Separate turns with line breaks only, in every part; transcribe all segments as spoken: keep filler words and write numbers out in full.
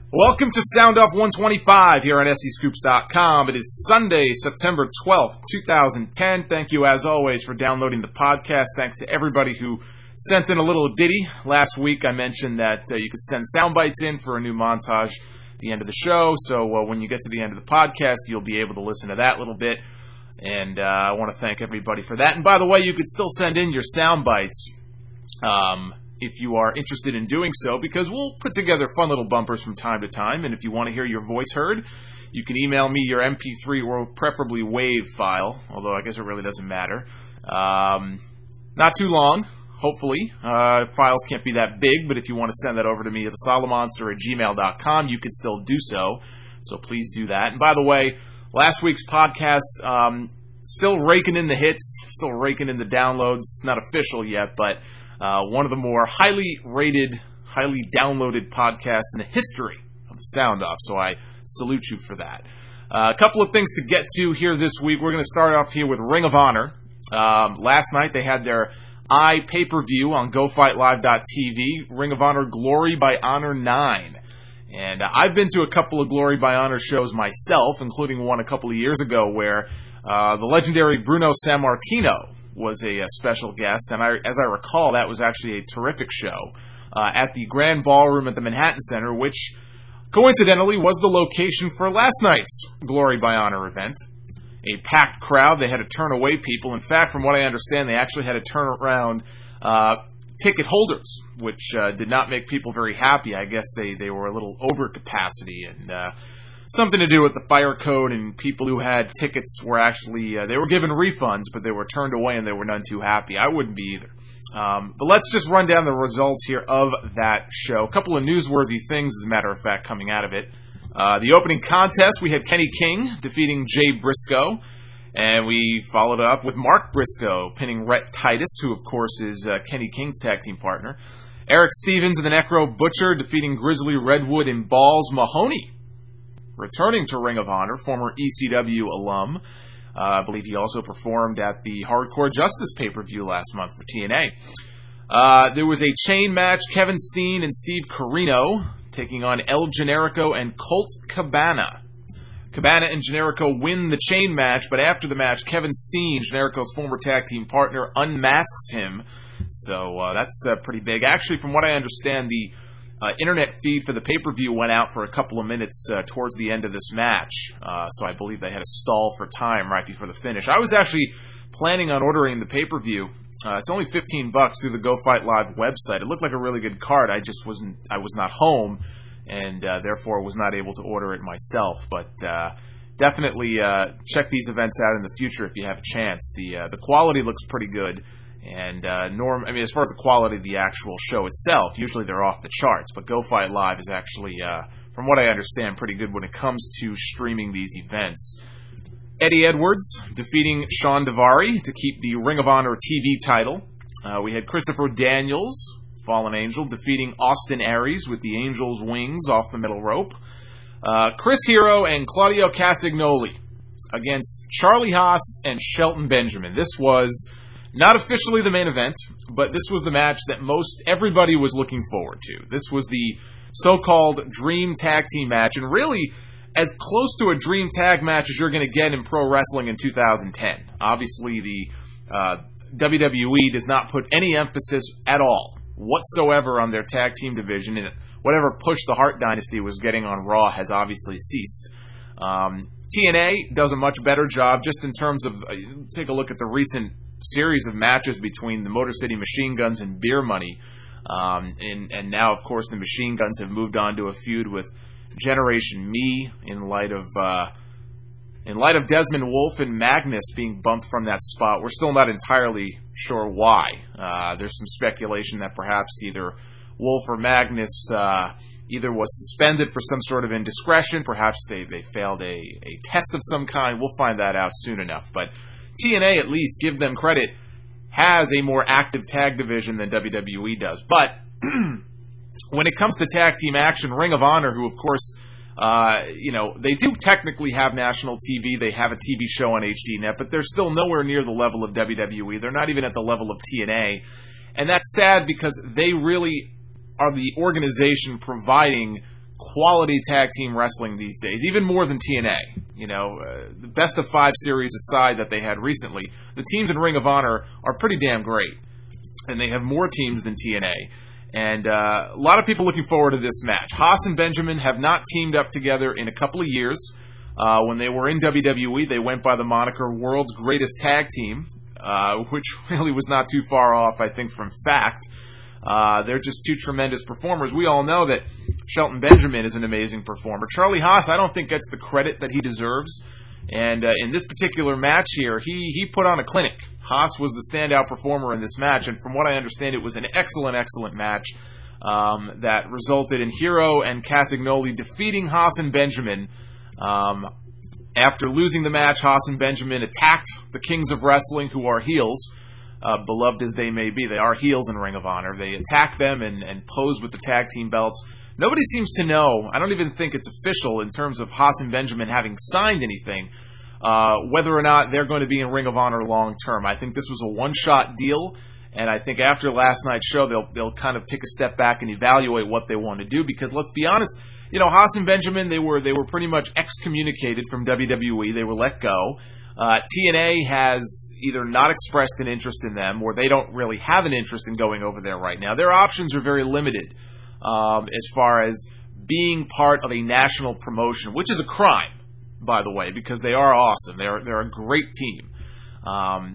Welcome to Sound Off one twenty-five here on S E Scoops dot com. It is Sunday, September twelfth, twenty ten. Thank you, as always, for downloading the podcast. Thanks to everybody who sent in a little ditty. Last week, I mentioned that uh, you could send sound bites in for a new montage at the end of the show. So uh, when you get to the end of the podcast, you'll be able to listen to that little bit. And uh, I want to thank everybody for that. And by the way, you could still send in your sound bites. Um... if you are interested in doing so, because we'll put together fun little bumpers from time to time, and if you want to hear your voice heard, you can email me your M P three or preferably WAV file, although I guess it really doesn't matter. Um, not too long, hopefully. Uh, files can't be that big, but if you want to send that over to me at the solomonster at gmail dot com, you can still do so, so please do that. And by the way, last week's podcast, um, still raking in the hits, still raking in the downloads, not official yet, but Uh, one of the more highly rated, highly downloaded podcasts in the history of the Sound Off, so I salute you for that. Uh, a couple of things to get to here this week. We're going to start off here with Ring of Honor. Um, last night they had their I pay-per-view on Go Fight Live dot T V, Ring of Honor Glory by Honor nine. And uh, I've been to a couple of Glory by Honor shows myself, including one a couple of years ago where uh, the legendary Bruno Sammartino was a, a special guest, and I, as I recall, that was actually a terrific show uh, at the Grand Ballroom at the Manhattan Center, which coincidentally was the location for last night's Glory by Honor event. A packed crowd. They had to turn away people. In fact, from what I understand, they actually had to turn around uh, ticket holders, which uh, did not make people very happy. I guess they, they were a little over capacity, and uh, something to do with the fire code, and people who had tickets were actually, uh, they were given refunds, but they were turned away and they were none too happy. I wouldn't be either. Um, but let's just run down the results here of that show. A couple of newsworthy things, as a matter of fact, coming out of it. Uh, the opening contest, we had Kenny King defeating Jay Briscoe, and we followed up with Mark Briscoe pinning Rhett Titus, who of course is uh, Kenny King's tag team partner. Eric Stevens and the Necro Butcher defeating Grizzly Redwood and Balls Mahoney. Returning to Ring of Honor, former E C W alum. Uh, I believe he also performed at the Hardcore Justice pay-per-view last month for T N A. Uh, there was a chain match, Kevin Steen and Steve Corino taking on El Generico and Colt Cabana. Cabana and Generico win the chain match, but after the match, Kevin Steen, Generico's former tag team partner, unmasks him. So uh, that's uh, pretty big. Actually, from what I understand, the Uh, internet feed for the pay-per-view went out for a couple of minutes uh, towards the end of this match, uh, so I believe they had to stall for time right before the finish. I was actually planning on ordering the pay-per-view. Uh, it's only fifteen bucks through the Go Fight Live website. It looked like a really good card. I just wasn't, I was not home, and uh, therefore was not able to order it myself. But uh, definitely uh, check these events out in the future if you have a chance. The uh, the quality looks pretty good. And, uh, norm, I mean, as far as the quality of the actual show itself, usually they're off the charts, but Go Fight Live is actually, uh, from what I understand, pretty good when it comes to streaming these events. Eddie Edwards defeating Sean Daivari to keep the Ring of Honor T V title. Uh, we had Christopher Daniels, Fallen Angel, defeating Austin Aries with the Angel's Wings off the middle rope. Uh, Chris Hero and Claudio Castagnoli against Charlie Haas and Shelton Benjamin. This was not officially the main event, but this was the match that most everybody was looking forward to. This was the so-called Dream Tag Team match, and really as close to a Dream Tag match as you're going to get in pro wrestling in two thousand ten. Obviously, the uh, W W E does not put any emphasis at all whatsoever on their tag team division, and whatever push the Hart Dynasty was getting on Raw has obviously ceased. Um, T N A does a much better job just in terms of, uh, take a look at the recent series of matches between the Motor City Machine Guns and Beer Money. Um, and, and now, of course, the Machine Guns have moved on to a feud with Generation Me in light of uh, in light of Desmond Wolfe and Magnus being bumped from that spot. We're still not entirely sure why. Uh, there's some speculation that perhaps either Wolfe or Magnus uh, either was suspended for some sort of indiscretion, perhaps they, they failed a, a test of some kind. We'll find that out soon enough. But T N A, at least, give them credit, has a more active tag division than W W E does. But when it comes to tag team action, Ring of Honor, who, of course, uh, you know, they do technically have national T V. They have a T V show on H D Net, but they're still nowhere near the level of W W E. They're not even at the level of T N A. And that's sad because they really are the organization providing quality tag team wrestling these days, even more than T N A. You know, uh, the best of five series aside that they had recently, the teams in Ring of Honor are pretty damn great. And they have more teams than T N A. And uh, a lot of people looking forward to this match. Haas and Benjamin have not teamed up together in a couple of years. Uh, when they were in W W E, they went by the moniker World's Greatest Tag Team, uh, which really was not too far off, I think, from fact. Uh, they're just two tremendous performers. We all know that Shelton Benjamin is an amazing performer. Charlie Haas, I don't think gets the credit that he deserves. And uh, in this particular match here, he, he put on a clinic. Haas was the standout performer in this match, and from what I understand, it was an excellent, excellent match um, that resulted in Hero and Castagnoli defeating Haas and Benjamin. Um, after losing the match, Haas and Benjamin attacked the Kings of Wrestling, who are heels, uh, beloved as they may be. They are heels in Ring of Honor. They attacked them and, and posed with the tag team belts. Nobody seems to know, I don't even think it's official in terms of Haas and Benjamin having signed anything, uh, whether or not they're going to be in Ring of Honor long term. I think this was a one-shot deal, and I think after last night's show, they'll they'll kind of take a step back and evaluate what they want to do, because let's be honest, you know, Haas and Benjamin, they were they were pretty much excommunicated from W W E. They were let go. Uh, T N A has either not expressed an interest in them, or they don't really have an interest in going over there right now. Their options are very limited. Um, as far as being part of a national promotion, which is a crime, by the way, because they are awesome. They're they're a great team. Um,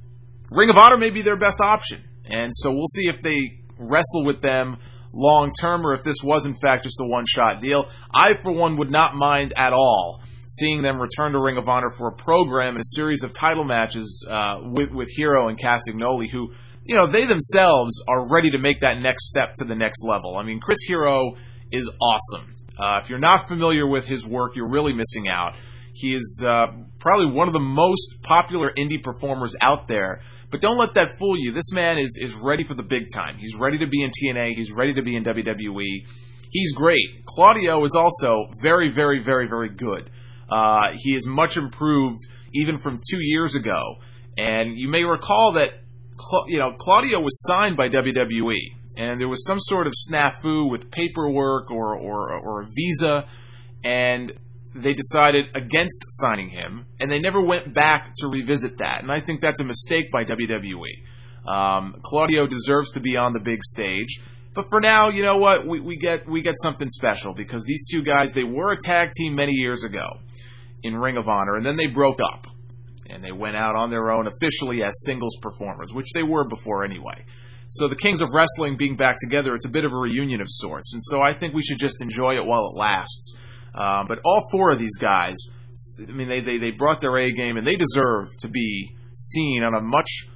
Ring of Honor may be their best option, and so we'll see if they wrestle with them long term, or if this was in fact just a one-shot deal. I, for one, would not mind at all seeing them return to Ring of Honor for a program and a series of title matches uh, with with Hero and Castagnoli, who, you know, they themselves are ready to make that next step to the next level. I mean, Chris Hero is awesome. Uh, if you're not familiar with his work, you're really missing out. He is uh, probably one of the most popular indie performers out there. But don't let that fool you. This man is, is ready for the big time. He's ready to be in T N A. He's ready to be in W W E. He's great. Claudio is also very, very, very, very good. Uh, he is much improved even from two years ago. And you may recall that you know, Claudio was signed by W W E, and there was some sort of snafu with paperwork or, or, or a visa, and they decided against signing him, and they never went back to revisit that. And I think that's a mistake by W W E. Um, Claudio deserves to be on the big stage, but for now, you know what? We, we get we get something special, because these two guys, they were a tag team many years ago in Ring of Honor, and then they broke up. And they went out on their own officially as singles performers, which they were before anyway. So the Kings of Wrestling being back together, it's a bit of a reunion of sorts. And so I think we should just enjoy it while it lasts. Uh, but all four of these guys, I mean, they, they, they brought their A game, and they deserve to be seen on a much,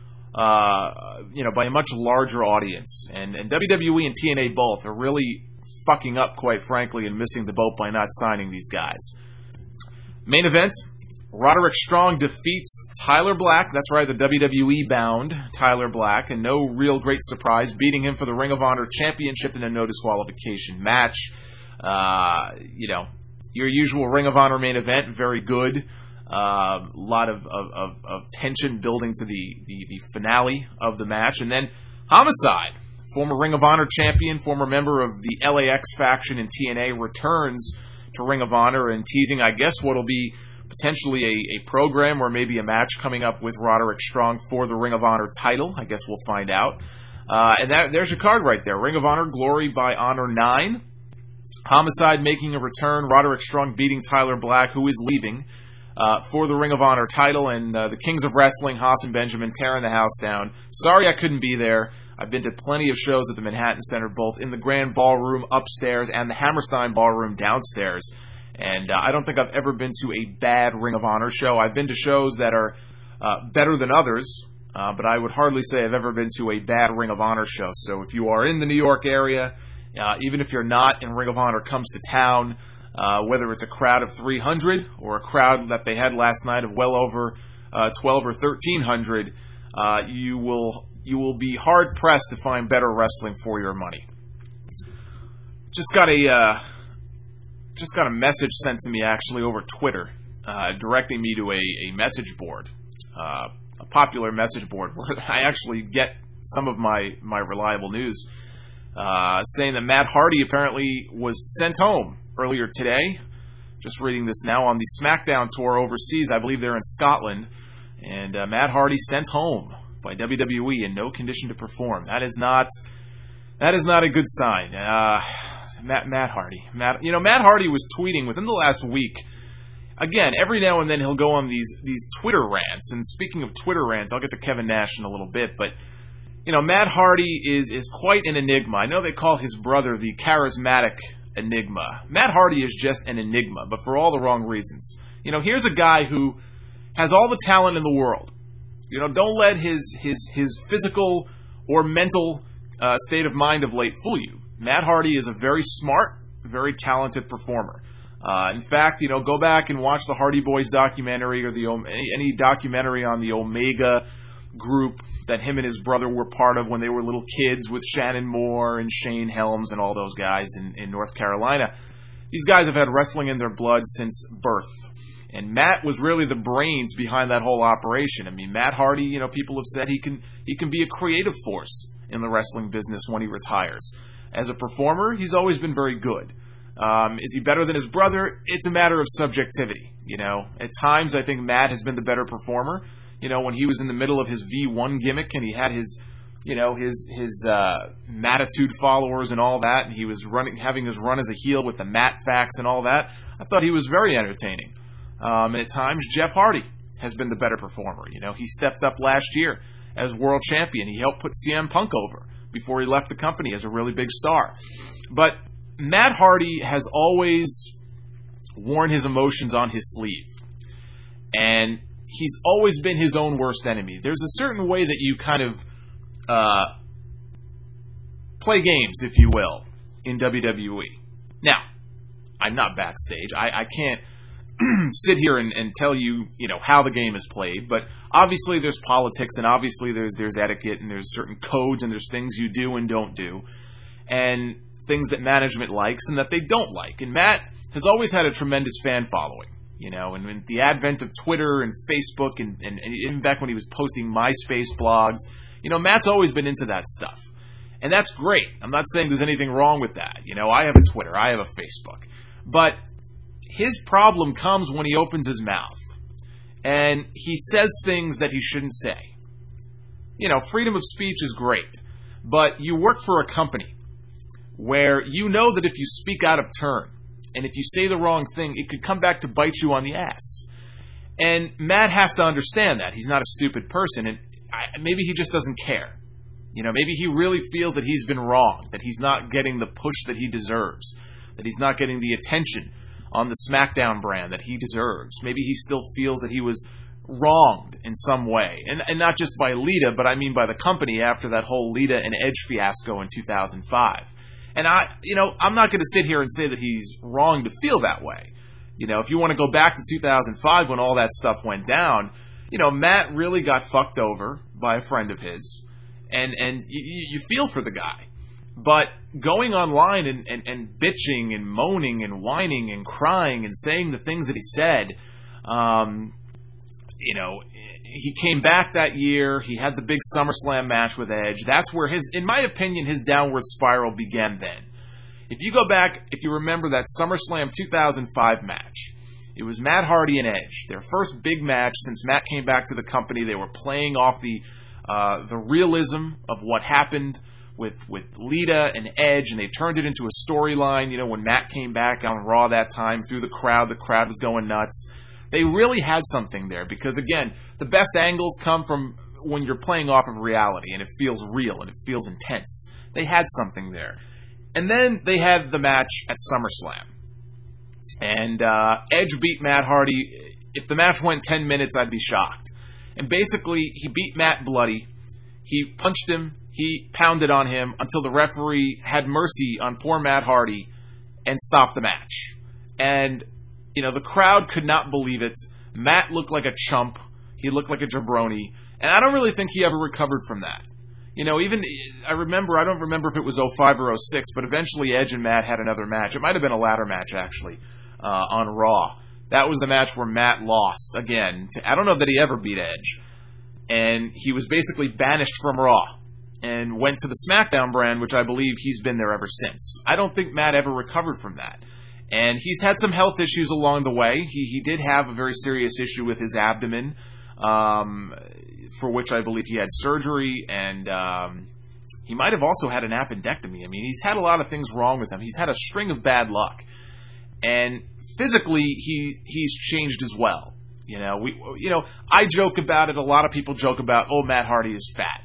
uh, you know, by a much larger audience. And, and W W E and T N A both are really fucking up, quite frankly, and missing the boat by not signing these guys. Main event. Roderick Strong defeats Tyler Black. That's right, the W W E-bound Tyler Black, and no real great surprise, beating him for the Ring of Honor Championship in a no disqualification match. Uh, you know, your usual Ring of Honor main event, very good. A uh, lot of, of, of, of tension building to the, the, the finale of the match. And then Homicide, former Ring of Honor champion, former member of the L A X faction in T N A, returns to Ring of Honor and teasing, I guess, what'll be potentially a, a program or maybe a match coming up with Roderick Strong for the Ring of Honor title. I guess we'll find out. Uh, and that, there's your card right there. Ring of Honor, Glory by Honor nine. Homicide making a return. Roderick Strong beating Tyler Black, who is leaving, uh, for the Ring of Honor title. And uh, the Kings of Wrestling, Haas and Benjamin, tearing the house down. Sorry I couldn't be there. I've been to plenty of shows at the Manhattan Center, both in the Grand Ballroom upstairs and the Hammerstein Ballroom downstairs. And uh, I don't think I've ever been to a bad Ring of Honor show. I've been to shows that are uh, better than others, uh, but I would hardly say I've ever been to a bad Ring of Honor show. So if you are in the New York area, uh, even if you're not and Ring of Honor comes to town, uh, whether it's a crowd of three hundred or a crowd that they had last night of well over uh, twelve or thirteen hundred, uh, you will you will be hard pressed to find better wrestling for your money. Just got a uh, just got a message sent to me actually over Twitter, uh, directing me to a, a message board, uh, a popular message board where I actually get some of my, my reliable news. uh, saying that Matt Hardy apparently was sent home earlier today. Just reading this now on the SmackDown tour overseas. I believe they're in Scotland. And uh, Matt Hardy sent home by W W E in no condition to perform. That is not that is not a good sign. Uh, Matt, Matt Hardy. Matt, you know, Matt Hardy was tweeting within the last week. Again, every now and then he'll go on these these Twitter rants. And speaking of Twitter rants, I'll get to Kevin Nash in a little bit. But, you know, Matt Hardy is, is quite an enigma. I know they call his brother the charismatic enigma. Matt Hardy is just an enigma, but for all the wrong reasons. You know, here's a guy who has all the talent in the world. You know, don't let his his his physical or mental uh, state of mind of late fool you. Matt Hardy is a very smart, very talented performer. Uh, in fact, you know, go back and watch the Hardy Boys documentary or the any documentary on the Omega group that him and his brother were part of when they were little kids with Shannon Moore and Shane Helms and all those guys in, in North Carolina. These guys have had wrestling in their blood since birth. And Matt was really the brains behind that whole operation. I mean, Matt Hardy, you know, people have said he can he can be a creative force in the wrestling business when he retires. As a performer, he's always been very good. Um, is he better than his brother? It's a matter of subjectivity. You know, at times I think Matt has been the better performer. You know, when he was in the middle of his V one gimmick and he had his, you know, his his uh, Mattitude followers and all that, and he was running, having his run as a heel with the Matt facts and all that, I thought he was very entertaining. Um, and at times, Jeff Hardy has been the better performer. You know, he stepped up last year as world champion. He helped put C M Punk over before he left the company as a really big star. But Matt Hardy has always worn his emotions on his sleeve. And he's always been his own worst enemy. There's a certain way that you kind of uh, play games, if you will, in W W E. Now, I'm not backstage. I, I can't sit here and, and tell you, you know, how the game is played, but obviously there's politics, and obviously there's there's etiquette, and there's certain codes, and there's things you do and don't do, and things that management likes and that they don't like. And Matt has always had a tremendous fan following, you know, and with the advent of Twitter and Facebook, and, and, and even back when he was posting MySpace blogs, you know, Matt's always been into that stuff. And that's great. I'm not saying there's anything wrong with that. You know, I have a Twitter, I have a Facebook. But his problem comes when he opens his mouth and he says things that he shouldn't say. You know, freedom of speech is great, but you work for a company where you know that if you speak out of turn and if you say the wrong thing, it could come back to bite you on the ass. And Matt has to understand that. He's not a stupid person, and I, maybe he just doesn't care. You know, maybe he really feels that he's been wrong, that he's not getting the push that he deserves, that he's not getting the attention on the SmackDown brand that he deserves. Maybe he still feels that he was wronged in some way. And, and not just by Lita, but I mean by the company after that whole Lita and Edge fiasco in two thousand five. And I, you know, I'm not going to sit here and say that he's wrong to feel that way. You know, if you want to go back to two thousand five when all that stuff went down, you know, Matt really got fucked over by a friend of his. And, and you, you feel for the guy. But going online and, and, and bitching and moaning and whining and crying and saying the things that he said, um, you know, he came back that year. He had the big SummerSlam match with Edge. That's where his, in my opinion, his downward spiral began then. If you go back, if you remember that SummerSlam two thousand five match, it was Matt Hardy and Edge. Their first big match since Matt came back to the company. They were playing off the uh, the realism of what happened with with Lita and Edge, and they turned it into a storyline. You know, when Matt came back on Raw that time through the crowd, the crowd was going nuts. They really had something there because, again, the best angles come from when you're playing off of reality and it feels real and it feels intense. They had something there. And then they had the match at SummerSlam. And uh, Edge beat Matt Hardy. If the match went ten minutes, I'd be shocked. And basically, he beat Matt bloody. He punched him. He pounded on him until the referee had mercy on poor Matt Hardy and stopped the match. And, you know, the crowd could not believe it. Matt looked like a chump. He looked like a jabroni. And I don't really think he ever recovered from that. You know, even, I remember, I don't remember if it was oh five or oh six, but eventually Edge and Matt had another match. It might have been a ladder match, actually, uh, on Raw. That was the match where Matt lost again. To, I don't know that he ever beat Edge. And he was basically banished from Raw. and went to the SmackDown brand, which I believe he's been there ever since. I don't think Matt ever recovered from that. And he's had some health issues along the way. He he did have a very serious issue with his abdomen, um, for which I believe he had surgery, and um, he might have also had an appendectomy. I mean, he's had a lot of things wrong with him. He's had a string of bad luck. And physically, he he's changed as well. You know, we you know, I joke about it. A lot of people joke about, oh, Matt Hardy is fat.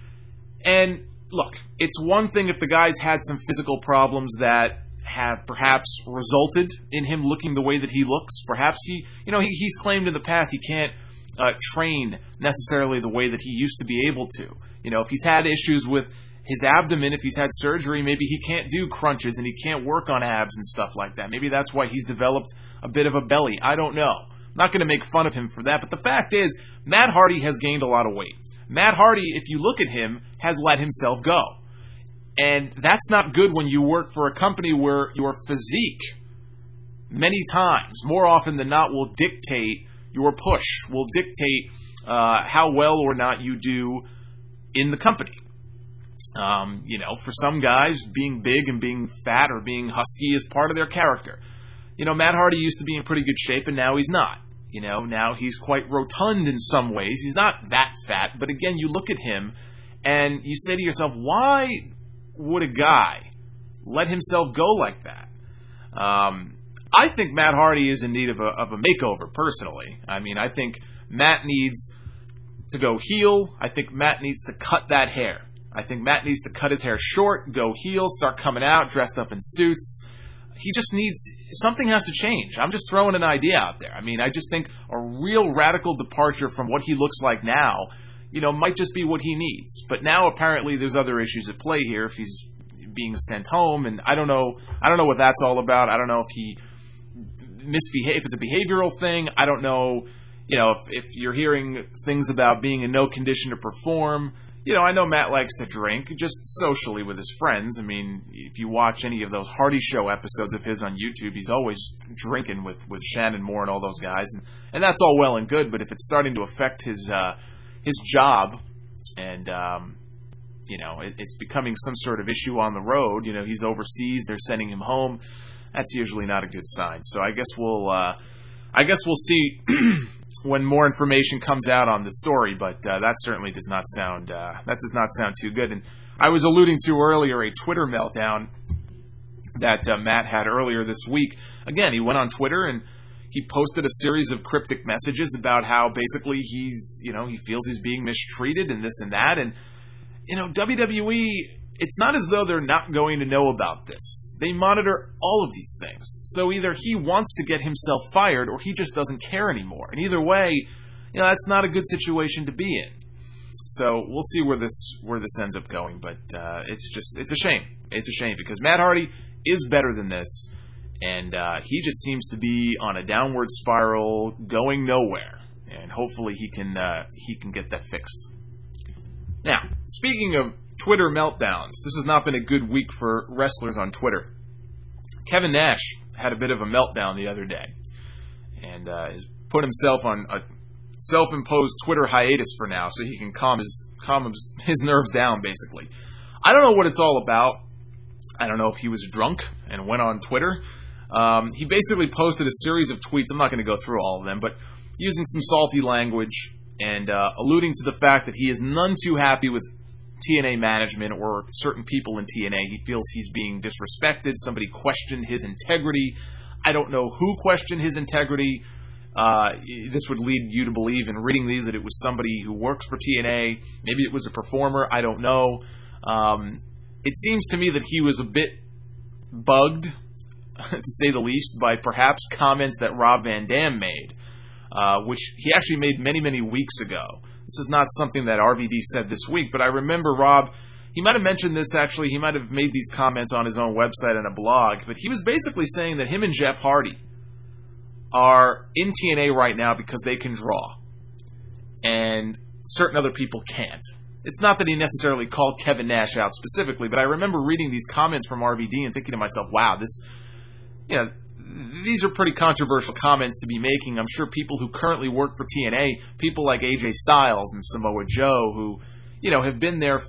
And look, it's one thing if the guy's had some physical problems that have perhaps resulted in him looking the way that he looks. Perhaps he, you know, he, he's claimed in the past he can't uh, train necessarily the way that he used to be able to. You know, if he's had issues with his abdomen, if he's had surgery, maybe he can't do crunches and he can't work on abs and stuff like that. Maybe that's why he's developed a bit of a belly. I don't know. I'm not going to make fun of him for that, but the fact is, Matt Hardy has gained a lot of weight. Matt Hardy, if you look at him, has let himself go. And that's not good when you work for a company where your physique, many times, more often than not, will dictate your push, will dictate uh, how well or not you do in the company. Um, you know, for some guys, being big and being fat or being husky is part of their character. You know, Matt Hardy used to be in pretty good shape, and now he's not. You know, now he's quite rotund in some ways. He's not that fat, but again, you look at him, and you say to yourself, why would a guy let himself go like that? Um, I think Matt Hardy is in need of a, of a makeover, personally. I mean, I think Matt needs to go heel. I think Matt needs to cut that hair. I think Matt needs to cut his hair short, go heel, start coming out, dressed up in suits. He just needs, something has to change. I'm just throwing an idea out there. I mean, I just think a real radical departure from what he looks like now, you know, might just be what he needs. But now apparently there's other issues at play here if he's being sent home, and I don't know, I don't know what that's all about. I don't know if he misbehave, if it's a behavioral thing. I don't know, you know, if, if you're hearing things about being in no condition to perform. You know, I know Matt likes to drink, just socially with his friends. I mean, if you watch any of those Hardy Show episodes of his on YouTube, he's always drinking with, with Shannon Moore and all those guys. And, and that's all well and good, but if it's starting to affect his uh, his job and, um, you know, it, it's becoming some sort of issue on the road, you know, he's overseas, they're sending him home, that's usually not a good sign. So I guess we'll, uh, I guess we'll see when more information comes out on the story, but uh, that certainly does not sound uh, that does not sound too good. And I was alluding to earlier a Twitter meltdown that uh, Matt had earlier this week. Again, he went on Twitter and he posted a series of cryptic messages about how basically he's, you know, he feels he's being mistreated and this and that. And you know, W W E, it's not as though they're not going to know about this. They monitor all of these things. So either he wants to get himself fired or he just doesn't care anymore. And either way, you know, that's not a good situation to be in. So we'll see where this where this ends up going. But uh, it's just, it's a shame. It's a shame because Matt Hardy is better than this. And uh, he just seems to be on a downward spiral going nowhere. And hopefully he can uh, he can get that fixed. Now, speaking of Twitter meltdowns, this has not been a good week for wrestlers on Twitter. Kevin Nash had a bit of a meltdown the other day and uh, has put himself on a self-imposed Twitter hiatus for now so he can calm his calm his, his nerves down, basically. I don't know what it's all about. I don't know if he was drunk and went on Twitter. Um, he basically posted a series of tweets. I'm not going to go through all of them, but using some salty language and uh, alluding to the fact that he is none too happy with T N A management or certain people in T N A. He feels he's being disrespected. Somebody questioned his integrity. I don't know who questioned his integrity. Uh, this would lead you to believe in reading these that it was somebody who works for T N A. Maybe it was a performer. I don't know. Um, it seems to me that he was a bit bugged, to say the least, by perhaps comments that Rob Van Dam made, uh, which he actually made many, many weeks ago. This is not something that R V D said this week, but I remember Rob, he might have mentioned this actually, he might have made these comments on his own website and a blog, but he was basically saying that him and Jeff Hardy are in T N A right now because they can draw, and certain other people can't. It's not that he necessarily called Kevin Nash out specifically, but I remember reading these comments from R V D and thinking to myself, wow, this, you know, these are pretty controversial comments to be making. I'm sure people who currently work for T N A, people like A J Styles and Samoa Joe, who, you know, have been there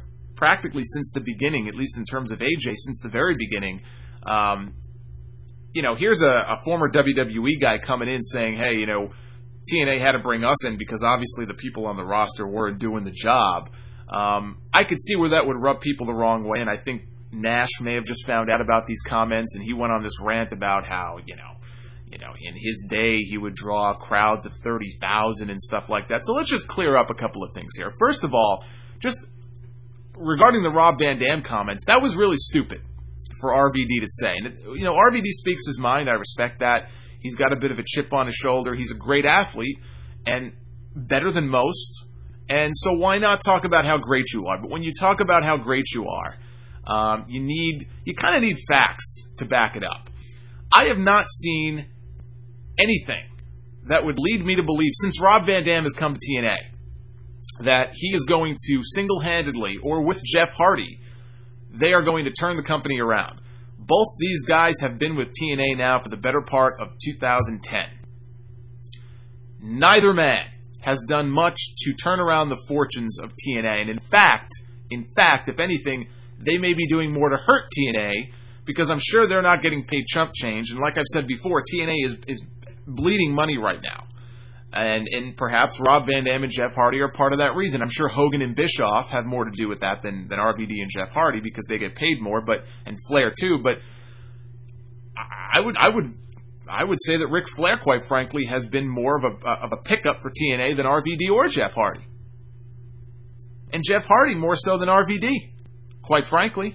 practically since the beginning, at least in terms of A J, since the very beginning. Um, you know, here's a, a former W W E guy coming in saying, hey, you know, T N A had to bring us in because obviously the people on the roster weren't doing the job. Um, I could see where that would rub people the wrong way, and I think Nash may have just found out about these comments, and he went on this rant about how, you know, you know, in his day he would draw crowds of thirty thousand and stuff like that. So let's just clear up a couple of things here. First of all, just regarding the Rob Van Dam comments, that was really stupid for R V D to say. And, you know, R V D speaks his mind. I respect that. He's got a bit of a chip on his shoulder. He's a great athlete and better than most. And so why not talk about how great you are? But when you talk about how great you are, um, you need, you kind of need facts to back it up. I have not seen anything that would lead me to believe, since Rob Van Dam has come to T N A, that he is going to single-handedly, or with Jeff Hardy, they are going to turn the company around. Both these guys have been with T N A now for the better part of two thousand ten. Neither man has done much to turn around the fortunes of T N A, and in fact, in fact, if anything, they may be doing more to hurt T N A, because I'm sure they're not getting paid chump change, and like I've said before, T N A is, is bleeding money right now. And, and perhaps Rob Van Dam and Jeff Hardy are part of that reason. I'm sure Hogan and Bischoff have more to do with that than, than R V D and Jeff Hardy, because they get paid more, but and Flair too. But I would I would I would say that Ric Flair, quite frankly, has been more of a of a pickup for T N A than R V D or Jeff Hardy, and Jeff Hardy more so than R V D, quite frankly.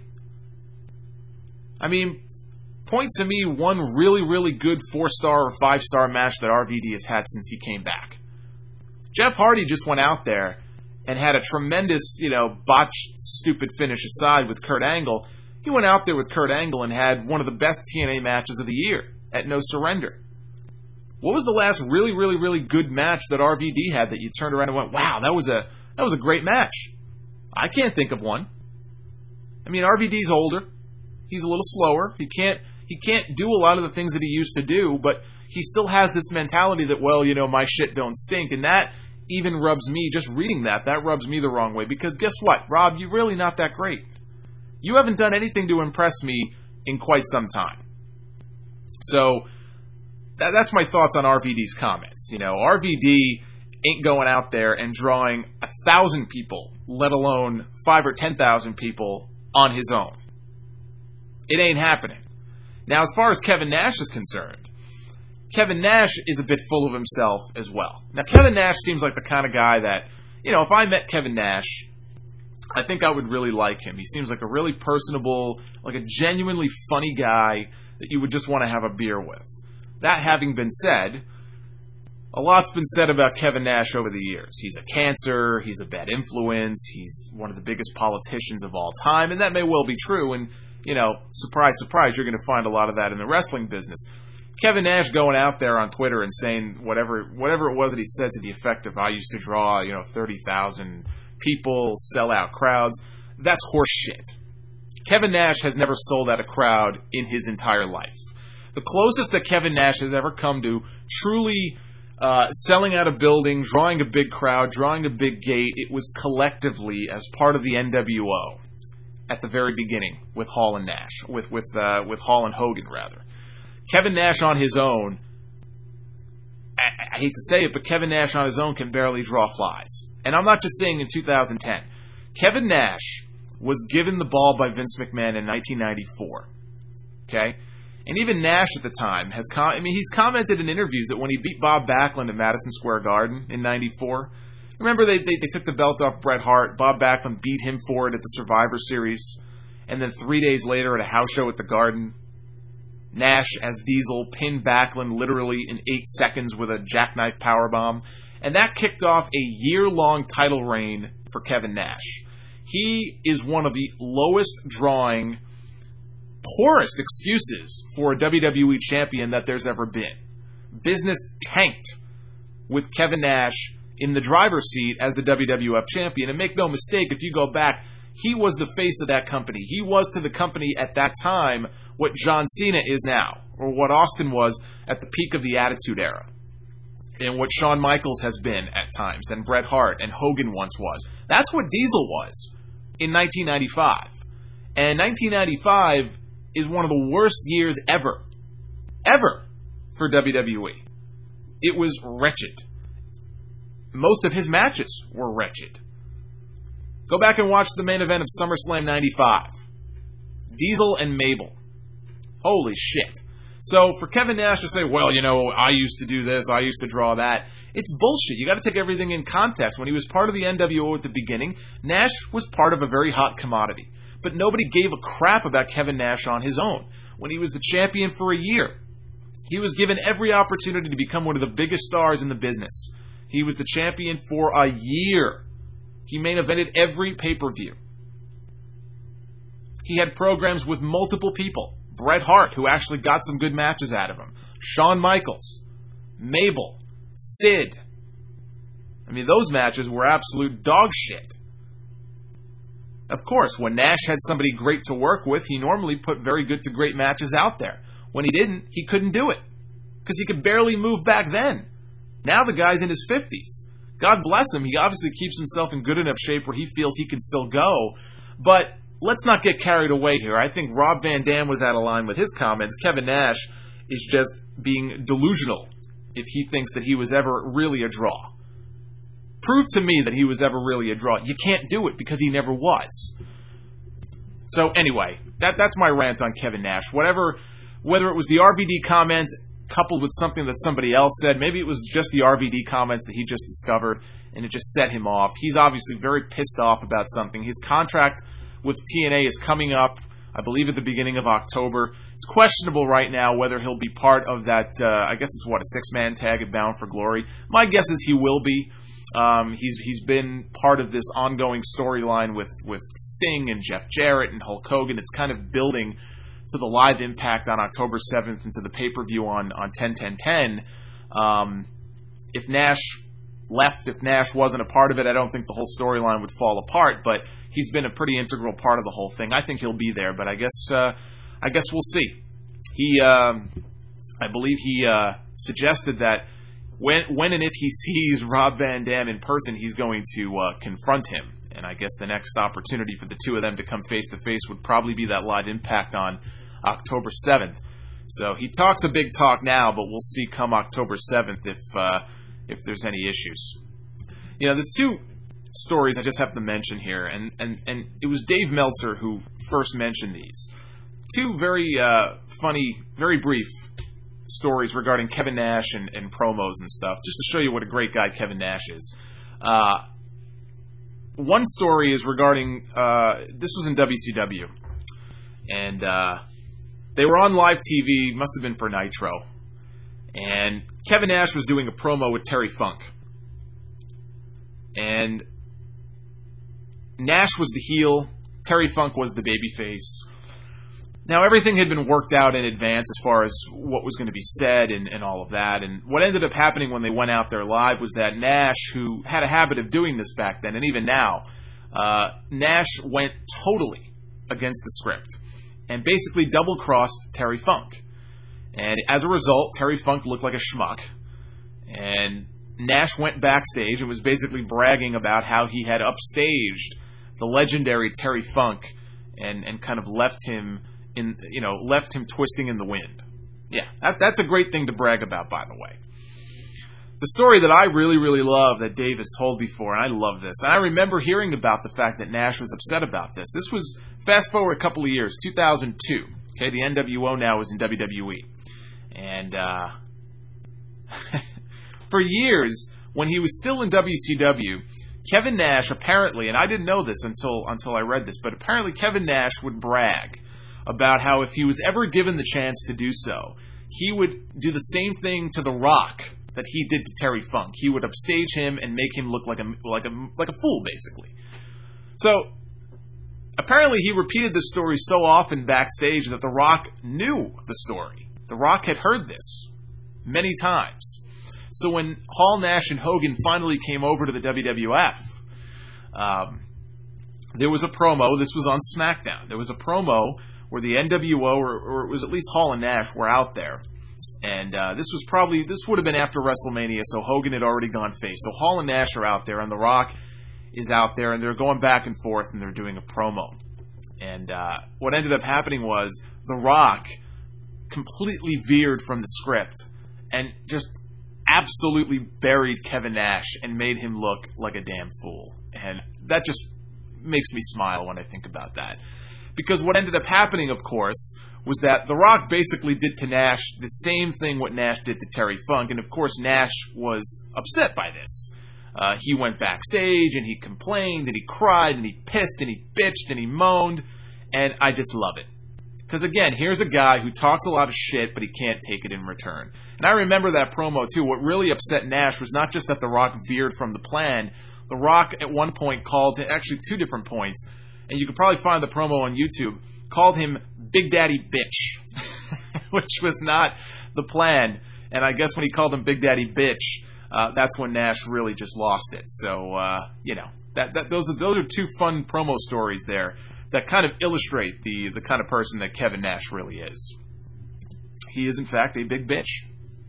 I mean, point to me one really, really good four-star or five-star match that R V D has had since he came back. Jeff Hardy just went out there and had a tremendous, you know, botched, stupid finish aside with Kurt Angle. He went out there with Kurt Angle and had one of the best T N A matches of the year at No Surrender. What was the last really, really, really good match that R V D had that you turned around and went, wow, that was a that was a great match? I can't think of one. I mean, R V D's older. He's a little slower. He can't he can't do a lot of the things that he used to do, but he still has this mentality that, well, you know, my shit don't stink. And that even rubs me, just reading that, that rubs me the wrong way. Because guess what, Rob, you're really not that great. You haven't done anything to impress me in quite some time. So that, that's my thoughts on R V D's comments. You know, R V D ain't going out there and drawing a thousand people, let alone five or ten thousand people on his own. It ain't happening. Now, as far as Kevin Nash is concerned, Kevin Nash is a bit full of himself as well. Now, Kevin Nash seems like the kind of guy that, you know, if I met Kevin Nash, I think I would really like him. He seems like a really personable, like a genuinely funny guy that you would just want to have a beer with. That having been said, a lot's been said about Kevin Nash over the years. He's a cancer, he's a bad influence, he's one of the biggest politicians of all time, and that may well be true, and, you know, surprise, surprise, you're going to find a lot of that in the wrestling business. Kevin Nash going out there on Twitter and saying whatever whatever it was that he said to the effect of, I used to draw, you know, thirty thousand people, sell out crowds, that's horse shit. Kevin Nash has never sold out a crowd in his entire life. The closest that Kevin Nash has ever come to truly uh, selling out a building, drawing a big crowd, drawing a big gate, it was collectively as part of the N W O at the very beginning with Hall and Nash, with with uh, with Hall and Hogan rather. Kevin Nash on his own, I, I hate to say it, but Kevin Nash on his own can barely draw flies. And I'm not just saying in two thousand ten. Kevin Nash was given the ball by Vince McMahon in nineteen ninety-four. Okay? And even Nash at the time has, com- I mean, he's commented in interviews that when he beat Bob Backlund at Madison Square Garden in ninety-four, remember they, they, they took the belt off Bret Hart, Bob Backlund beat him for it at the Survivor Series, and then three days later at a house show at the Garden, Nash as Diesel pinned Backlund literally in eight seconds with a jackknife powerbomb, and that kicked off a year-long title reign for Kevin Nash. He is one of the lowest drawing, poorest excuses for a W W E champion that there's ever been. Business tanked with Kevin Nash in the driver's seat as the W W F champion. And make no mistake, if you go back, he was the face of that company. He was to the company at that time what John Cena is now, or what Austin was at the peak of the Attitude Era, and what Shawn Michaels has been at times, and Bret Hart, and Hogan once was. That's what Diesel was in nineteen ninety-five. And nineteen ninety-five is one of the worst years ever, ever for W W E. It was wretched. Most of his matches were wretched. Go back and watch the main event of SummerSlam ninety-five. Diesel and Mabel. Holy shit. So for Kevin Nash to say, well, you know, I used to do this, I used to draw that, it's bullshit. You got to take everything in context. When he was part of the N W O at the beginning, Nash was part of a very hot commodity. But nobody gave a crap about Kevin Nash on his own. When he was the champion for a year, he was given every opportunity to become one of the biggest stars in the business. He was the champion for a year. He main evented every pay-per-view. He had programs with multiple people. Bret Hart, who actually got some good matches out of him. Shawn Michaels. Mabel. Sid. I mean, those matches were absolute dog shit. Of course, when Nash had somebody great to work with, he normally put very good to great matches out there. When he didn't, he couldn't do it. Because he could barely move back then. Now the guy's in his fifties. God bless him, he obviously keeps himself in good enough shape where he feels he can still go. But let's not get carried away here. I think Rob Van Dam was out of line with his comments. Kevin Nash is just being delusional if he thinks that he was ever really a draw. Prove to me that he was ever really a draw. You can't do it because he never was. So anyway, that that's my rant on Kevin Nash. Whatever, whether it was the R V D comments coupled with something that somebody else said, maybe it was just the R V D comments that he just discovered and it just set him off. He's obviously very pissed off about something. His contract with T N A is coming up, I believe, at the beginning of October. It's questionable right now whether he'll be part of that, uh, I guess it's what, a six-man tag at Bound for Glory. My guess is he will be. Um, he's he's been part of this ongoing storyline with, with Sting and Jeff Jarrett and Hulk Hogan. It's kind of building to the live Impact on October seventh and to the pay-per-view on, on ten ten ten. Um, if Nash left, if Nash wasn't a part of it, I don't think the whole storyline would fall apart, but he's been a pretty integral part of the whole thing. I think he'll be there, but I guess uh, I guess we'll see. He, um, I believe he uh, suggested that when when and if he sees Rob Van Dam in person, he's going to uh, confront him. And I guess the next opportunity for the two of them to come face-to-face would probably be that live Impact on October seventh. So he talks a big talk now, but we'll see come October seventh if uh, if there's any issues. You know, there's two stories I just have to mention here, and, and, and it was Dave Meltzer who first mentioned these. Two very uh, funny, very brief stories regarding Kevin Nash and, and promos and stuff, just to show you what a great guy Kevin Nash is. Uh, one story is regarding, uh, this was in W C W, and uh, they were on live T V, must have been for Nitro, and Kevin Nash was doing a promo with Terry Funk. And Nash was the heel, Terry Funk was the babyface. Now, everything had been worked out in advance as far as what was going to be said and, and all of that. And what ended up happening when they went out there live was that Nash, who had a habit of doing this back then, and even now, uh, Nash went totally against the script and basically double-crossed Terry Funk. And as a result, Terry Funk looked like a schmuck. And Nash went backstage and was basically bragging about how he had upstaged the legendary Terry Funk and, and kind of left him in, you know, left him twisting in the wind. Yeah, that, that's a great thing to brag about, by the way. The story that I really, really love that Dave has told before, and I love this, and I remember hearing about the fact that Nash was upset about this. This was, fast forward a couple of years, two thousand two. Okay, the N W O now is in W W E. And uh, for years, when he was still in W C W, Kevin Nash apparently, and I didn't know this until until I read this, but apparently Kevin Nash would brag about how if he was ever given the chance to do so, he would do the same thing to The Rock that he did to Terry Funk. He would upstage him and make him look like a like a like a fool, basically. So apparently he repeated this story so often backstage that The Rock knew the story. The Rock had heard this many times. So when Hall, Nash, and Hogan finally came over to the W W F, um, there was a promo. This was on SmackDown. There was a promo where the N W O, or, or it was at least Hall and Nash, were out there. And uh, this was probably, this would have been after WrestleMania, so Hogan had already gone face. So Hall and Nash are out there, and The Rock is out there, and they're going back and forth, and they're doing a promo. And uh, what ended up happening was The Rock completely veered from the script and just absolutely buried Kevin Nash and made him look like a damn fool. And that just makes me smile when I think about that. Because what ended up happening, of course, was that The Rock basically did to Nash the same thing what Nash did to Terry Funk. And, of course, Nash was upset by this. Uh, he went backstage, and he complained, and he cried, and he pissed, and he bitched, and he moaned. And I just love it. Because, again, here's a guy who talks a lot of shit, but he can't take it in return. And I remember that promo, too. What really upset Nash was not just that The Rock veered from the plan. The Rock, at one point, called, actually two different points, and you can probably find the promo on YouTube, called him Big Daddy Bitch, which was not the plan. And I guess when he called him Big Daddy Bitch, uh, that's when Nash really just lost it. So, uh, you know, that, that those are, those are two fun promo stories there that kind of illustrate the, the kind of person that Kevin Nash really is. He is, in fact, a big bitch.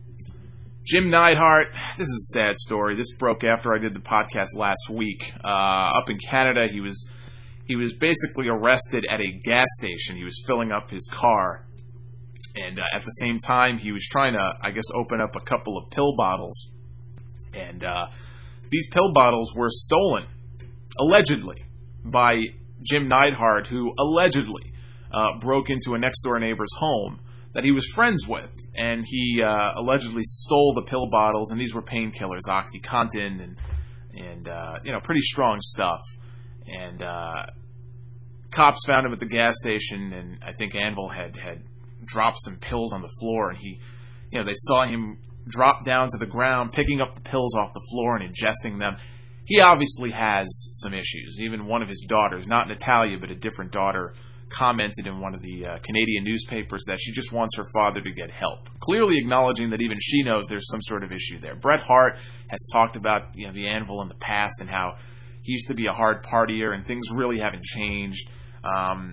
Jim Neidhart, this is a sad story. This broke after I did the podcast last week. Uh, up in Canada, he was he was basically arrested at a gas station. He was filling up his car. And uh, at the same time, he was trying to, I guess, open up a couple of pill bottles. And uh, these pill bottles were stolen, allegedly, by Jim Neidhart, who allegedly uh, broke into a next-door neighbor's home that he was friends with. And he uh, allegedly stole the pill bottles, and these were painkillers, OxyContin, and, and uh, you know, pretty strong stuff. And uh, cops found him at the gas station, and I think Anvil had, had dropped some pills on the floor, and he, you know, they saw him drop down to the ground, picking up the pills off the floor and ingesting them. He obviously has some issues. Even one of his daughters, not Natalia, but a different daughter, commented in one of the uh, Canadian newspapers that she just wants her father to get help, clearly acknowledging that even she knows there's some sort of issue there. Bret Hart has talked about, you know, the Anvil in the past and how he used to be a hard partier and things really haven't changed. Um,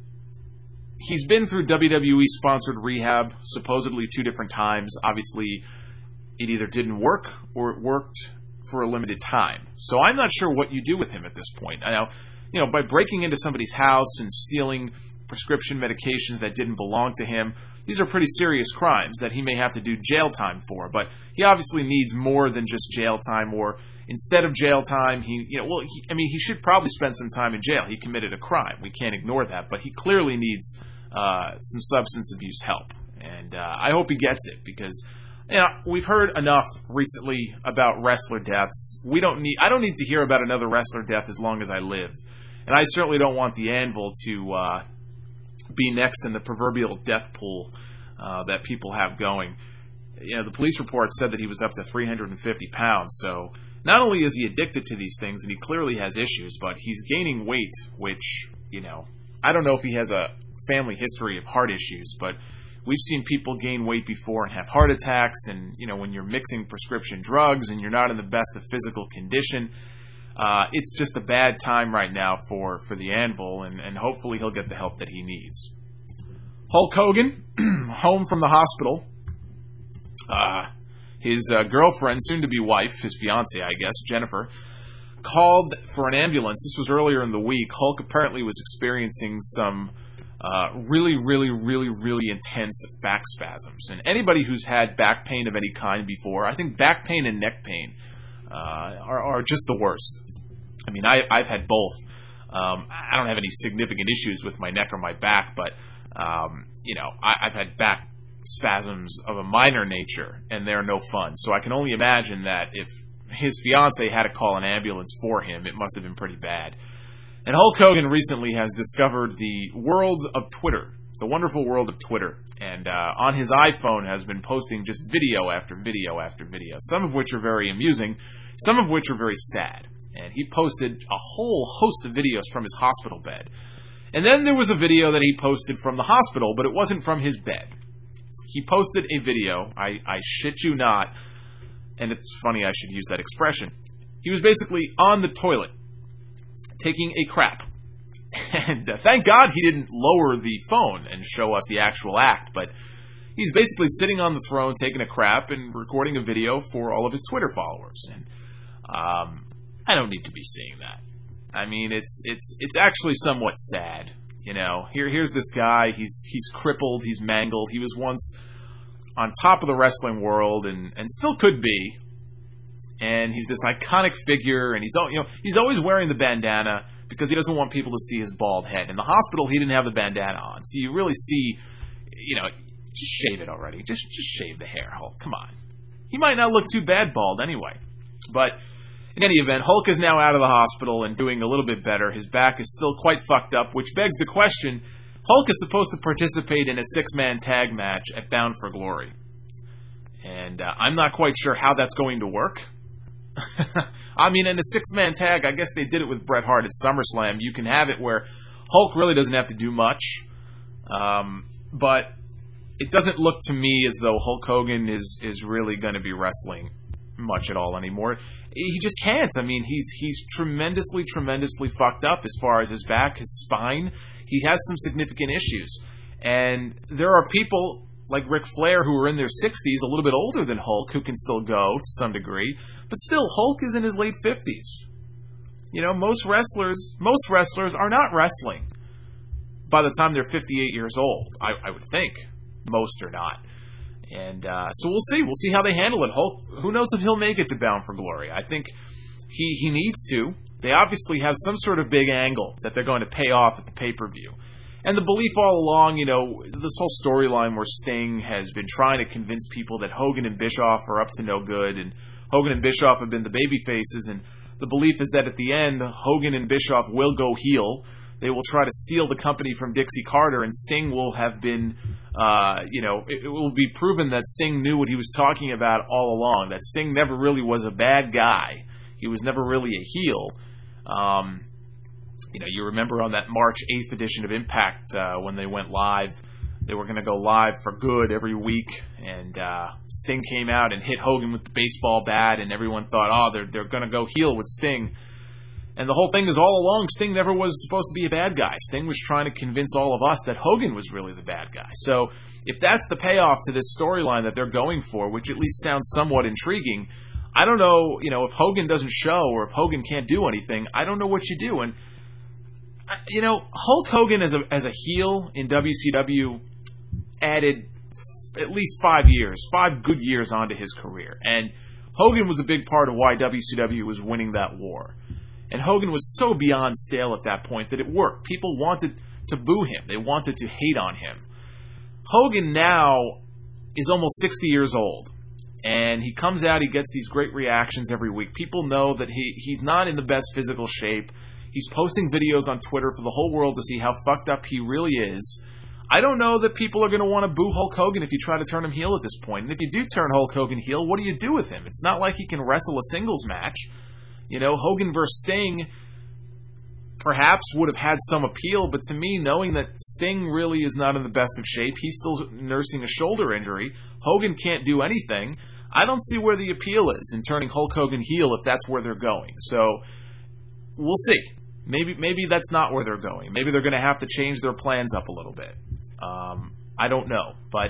he's been through W W E-sponsored rehab supposedly two different times. Obviously, it either didn't work or it worked for a limited time. So I'm not sure what you do with him at this point. I know, you know, by breaking into somebody's house and stealing prescription medications that didn't belong to him, these are pretty serious crimes that he may have to do jail time for. But he obviously needs more than just jail time, or instead of jail time, he, you know, well, he, I mean, he should probably spend some time in jail. He committed a crime. We can't ignore that. But he clearly needs uh, some substance abuse help. And uh, I hope he gets it, because, you know, we've heard enough recently about wrestler deaths. We don't need, I don't need to hear about another wrestler death as long as I live. And I certainly don't want the Anvil to uh, be next in the proverbial death pool uh, that people have going. You know, the police report said that he was up to three hundred fifty pounds. So not only is he addicted to these things, and he clearly has issues, but he's gaining weight, which, you know, I don't know if he has a family history of heart issues, but we've seen people gain weight before and have heart attacks. And, you know, when you're mixing prescription drugs and you're not in the best of physical condition, Uh, it's just a bad time right now for, for the Anvil, and, and hopefully he'll get the help that he needs. Hulk Hogan, home from the hospital. Uh, his uh, girlfriend, soon-to-be wife, his fiancée, I guess, Jennifer, called for an ambulance. This was earlier in the week. Hulk apparently was experiencing some uh, really, really, really, really intense back spasms. And anybody who's had back pain of any kind before, I think back pain and neck pain uh, are, are just the worst. I mean, I, I've had both. Um, I don't have any significant issues with my neck or my back, but, um, you know, I, I've had back spasms of a minor nature, and they're no fun. So I can only imagine that if his fiancée had to call an ambulance for him, it must have been pretty bad. And Hulk Hogan recently has discovered the world of Twitter, the wonderful world of Twitter, and uh, on his iPhone has been posting just video after video after video, some of which are very amusing, some of which are very sad. And he posted a whole host of videos from his hospital bed. And then there was a video that he posted from the hospital, but it wasn't from his bed. He posted a video, I, I shit you not, and it's funny I should use that expression. He was basically on the toilet, taking a crap. And uh, thank God he didn't lower the phone and show us the actual act, but he's basically sitting on the throne, taking a crap, and recording a video for all of his Twitter followers. And, um... I don't need to be seeing that. I mean, it's it's it's actually somewhat sad. You know, here here's this guy. He's he's crippled. He's mangled. He was once on top of the wrestling world, and, and still could be. And he's this iconic figure, and he's you know he's always wearing the bandana because he doesn't want people to see his bald head. In the hospital, he didn't have the bandana on, so you really see, you know, just shave it already. Just just shave the hair, Hulk. Come on. He might not look too bad bald anyway. But in any event, Hulk is now out of the hospital and doing a little bit better. His back is still quite fucked up, which begs the question, Hulk is supposed to participate in a six-man tag match at Bound for Glory. And uh, I'm not quite sure how that's going to work. I mean, in a six-man tag, I guess they did it with Bret Hart at SummerSlam. You can have it where Hulk really doesn't have to do much. Um, but it doesn't look to me as though Hulk Hogan is, is really going to be wrestling much at all anymore. He just can't. I mean, he's he's tremendously, tremendously fucked up as far as his back, his spine. He has some significant issues. And there are people like Ric Flair who are in their sixties, a little bit older than Hulk, who can still go to some degree. But still, Hulk is in his late fifties. You know, most wrestlers, most wrestlers are not wrestling by the time they're fifty-eight years old, I, I would think. Most are not. And uh, so we'll see. We'll see how they handle it. Hulk, who knows if he'll make it to Bound for Glory. I think he, he needs to. They obviously have some sort of big angle that they're going to pay off at the pay-per-view. And the belief all along, you know, this whole storyline where Sting has been trying to convince people that Hogan and Bischoff are up to no good, and Hogan and Bischoff have been the baby faces, and the belief is that at the end, Hogan and Bischoff will go heel. They will try to steal the company from Dixie Carter, and Sting will have been, uh, you know, it, it will be proven that Sting knew what he was talking about all along, that Sting never really was a bad guy. He was never really a heel. Um, you know, you remember on that March eighth edition of Impact uh, when they went live, they were going to go live for good every week, and uh, Sting came out and hit Hogan with the baseball bat, and everyone thought, oh, they're, they're going to go heel with Sting. And the whole thing is all along, Sting never was supposed to be a bad guy. Sting was trying to convince all of us that Hogan was really the bad guy. So if that's the payoff to this storyline that they're going for, which at least sounds somewhat intriguing, I don't know, you know, if Hogan doesn't show or if Hogan can't do anything, I don't know what you do. And, you know, Hulk Hogan as a, as a heel in W C W added at least five years, five good years onto his career. And Hogan was a big part of why W C W was winning that war. And Hogan was so beyond stale at that point that it worked. People wanted to boo him. They wanted to hate on him. Hogan now is almost sixty years old. And he comes out, he gets these great reactions every week. People know that he, he's not in the best physical shape. He's posting videos on Twitter for the whole world to see how fucked up he really is. I don't know that people are going to want to boo Hulk Hogan if you try to turn him heel at this point. And if you do turn Hulk Hogan heel, what do you do with him? It's not like he can wrestle a singles match. You know, Hogan versus Sting perhaps would have had some appeal, but to me, knowing that Sting really is not in the best of shape, he's still nursing a shoulder injury, Hogan can't do anything, I don't see where the appeal is in turning Hulk Hogan heel if that's where they're going. So, we'll see. Maybe maybe that's not where they're going. Maybe they're going to have to change their plans up a little bit. Um, I don't know, but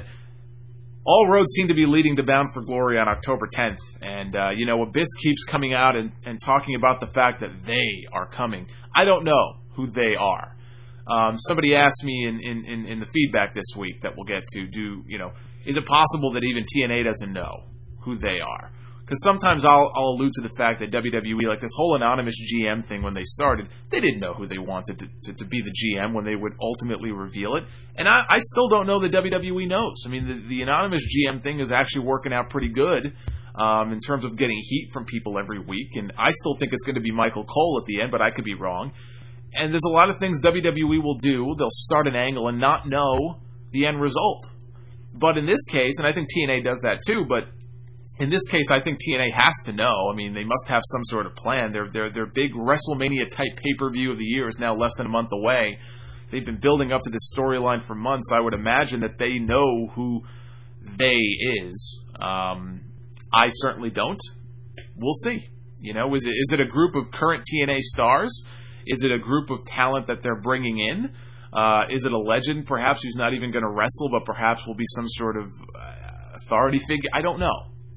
all roads seem to be leading to Bound for Glory on October tenth. And, uh, you know, Abyss keeps coming out and, and talking about the fact that they are coming. I don't know who they are. Um, somebody asked me in, in, in, in the feedback this week that we'll get to, do, you know, is it possible that even T N A doesn't know who they are? Because sometimes I'll, I'll allude to the fact that W W E, like this whole anonymous G M thing when they started, they didn't know who they wanted to, to, to be the G M when they would ultimately reveal it. And I, I still don't know that W W E knows. I mean, the, the anonymous G M thing is actually working out pretty good um, in terms of getting heat from people every week. And I still think it's going to be Michael Cole at the end, but I could be wrong. And there's a lot of things W W E will do. They'll start an angle and not know the end result. But in this case, and I think T N A does that too, but in this case, I think T N A has to know. I mean, they must have some sort of plan. Their their their big WrestleMania-type pay-per-view of the year is now less than a month away. They've been building up to this storyline for months. I would imagine that they know who they is. Um, I certainly don't. We'll see. You know, is it is it a group of current T N A stars? Is it a group of talent that they're bringing in? Uh, is it a legend, perhaps, who's not even going to wrestle, but perhaps will be some sort of uh, authority figure? I don't know.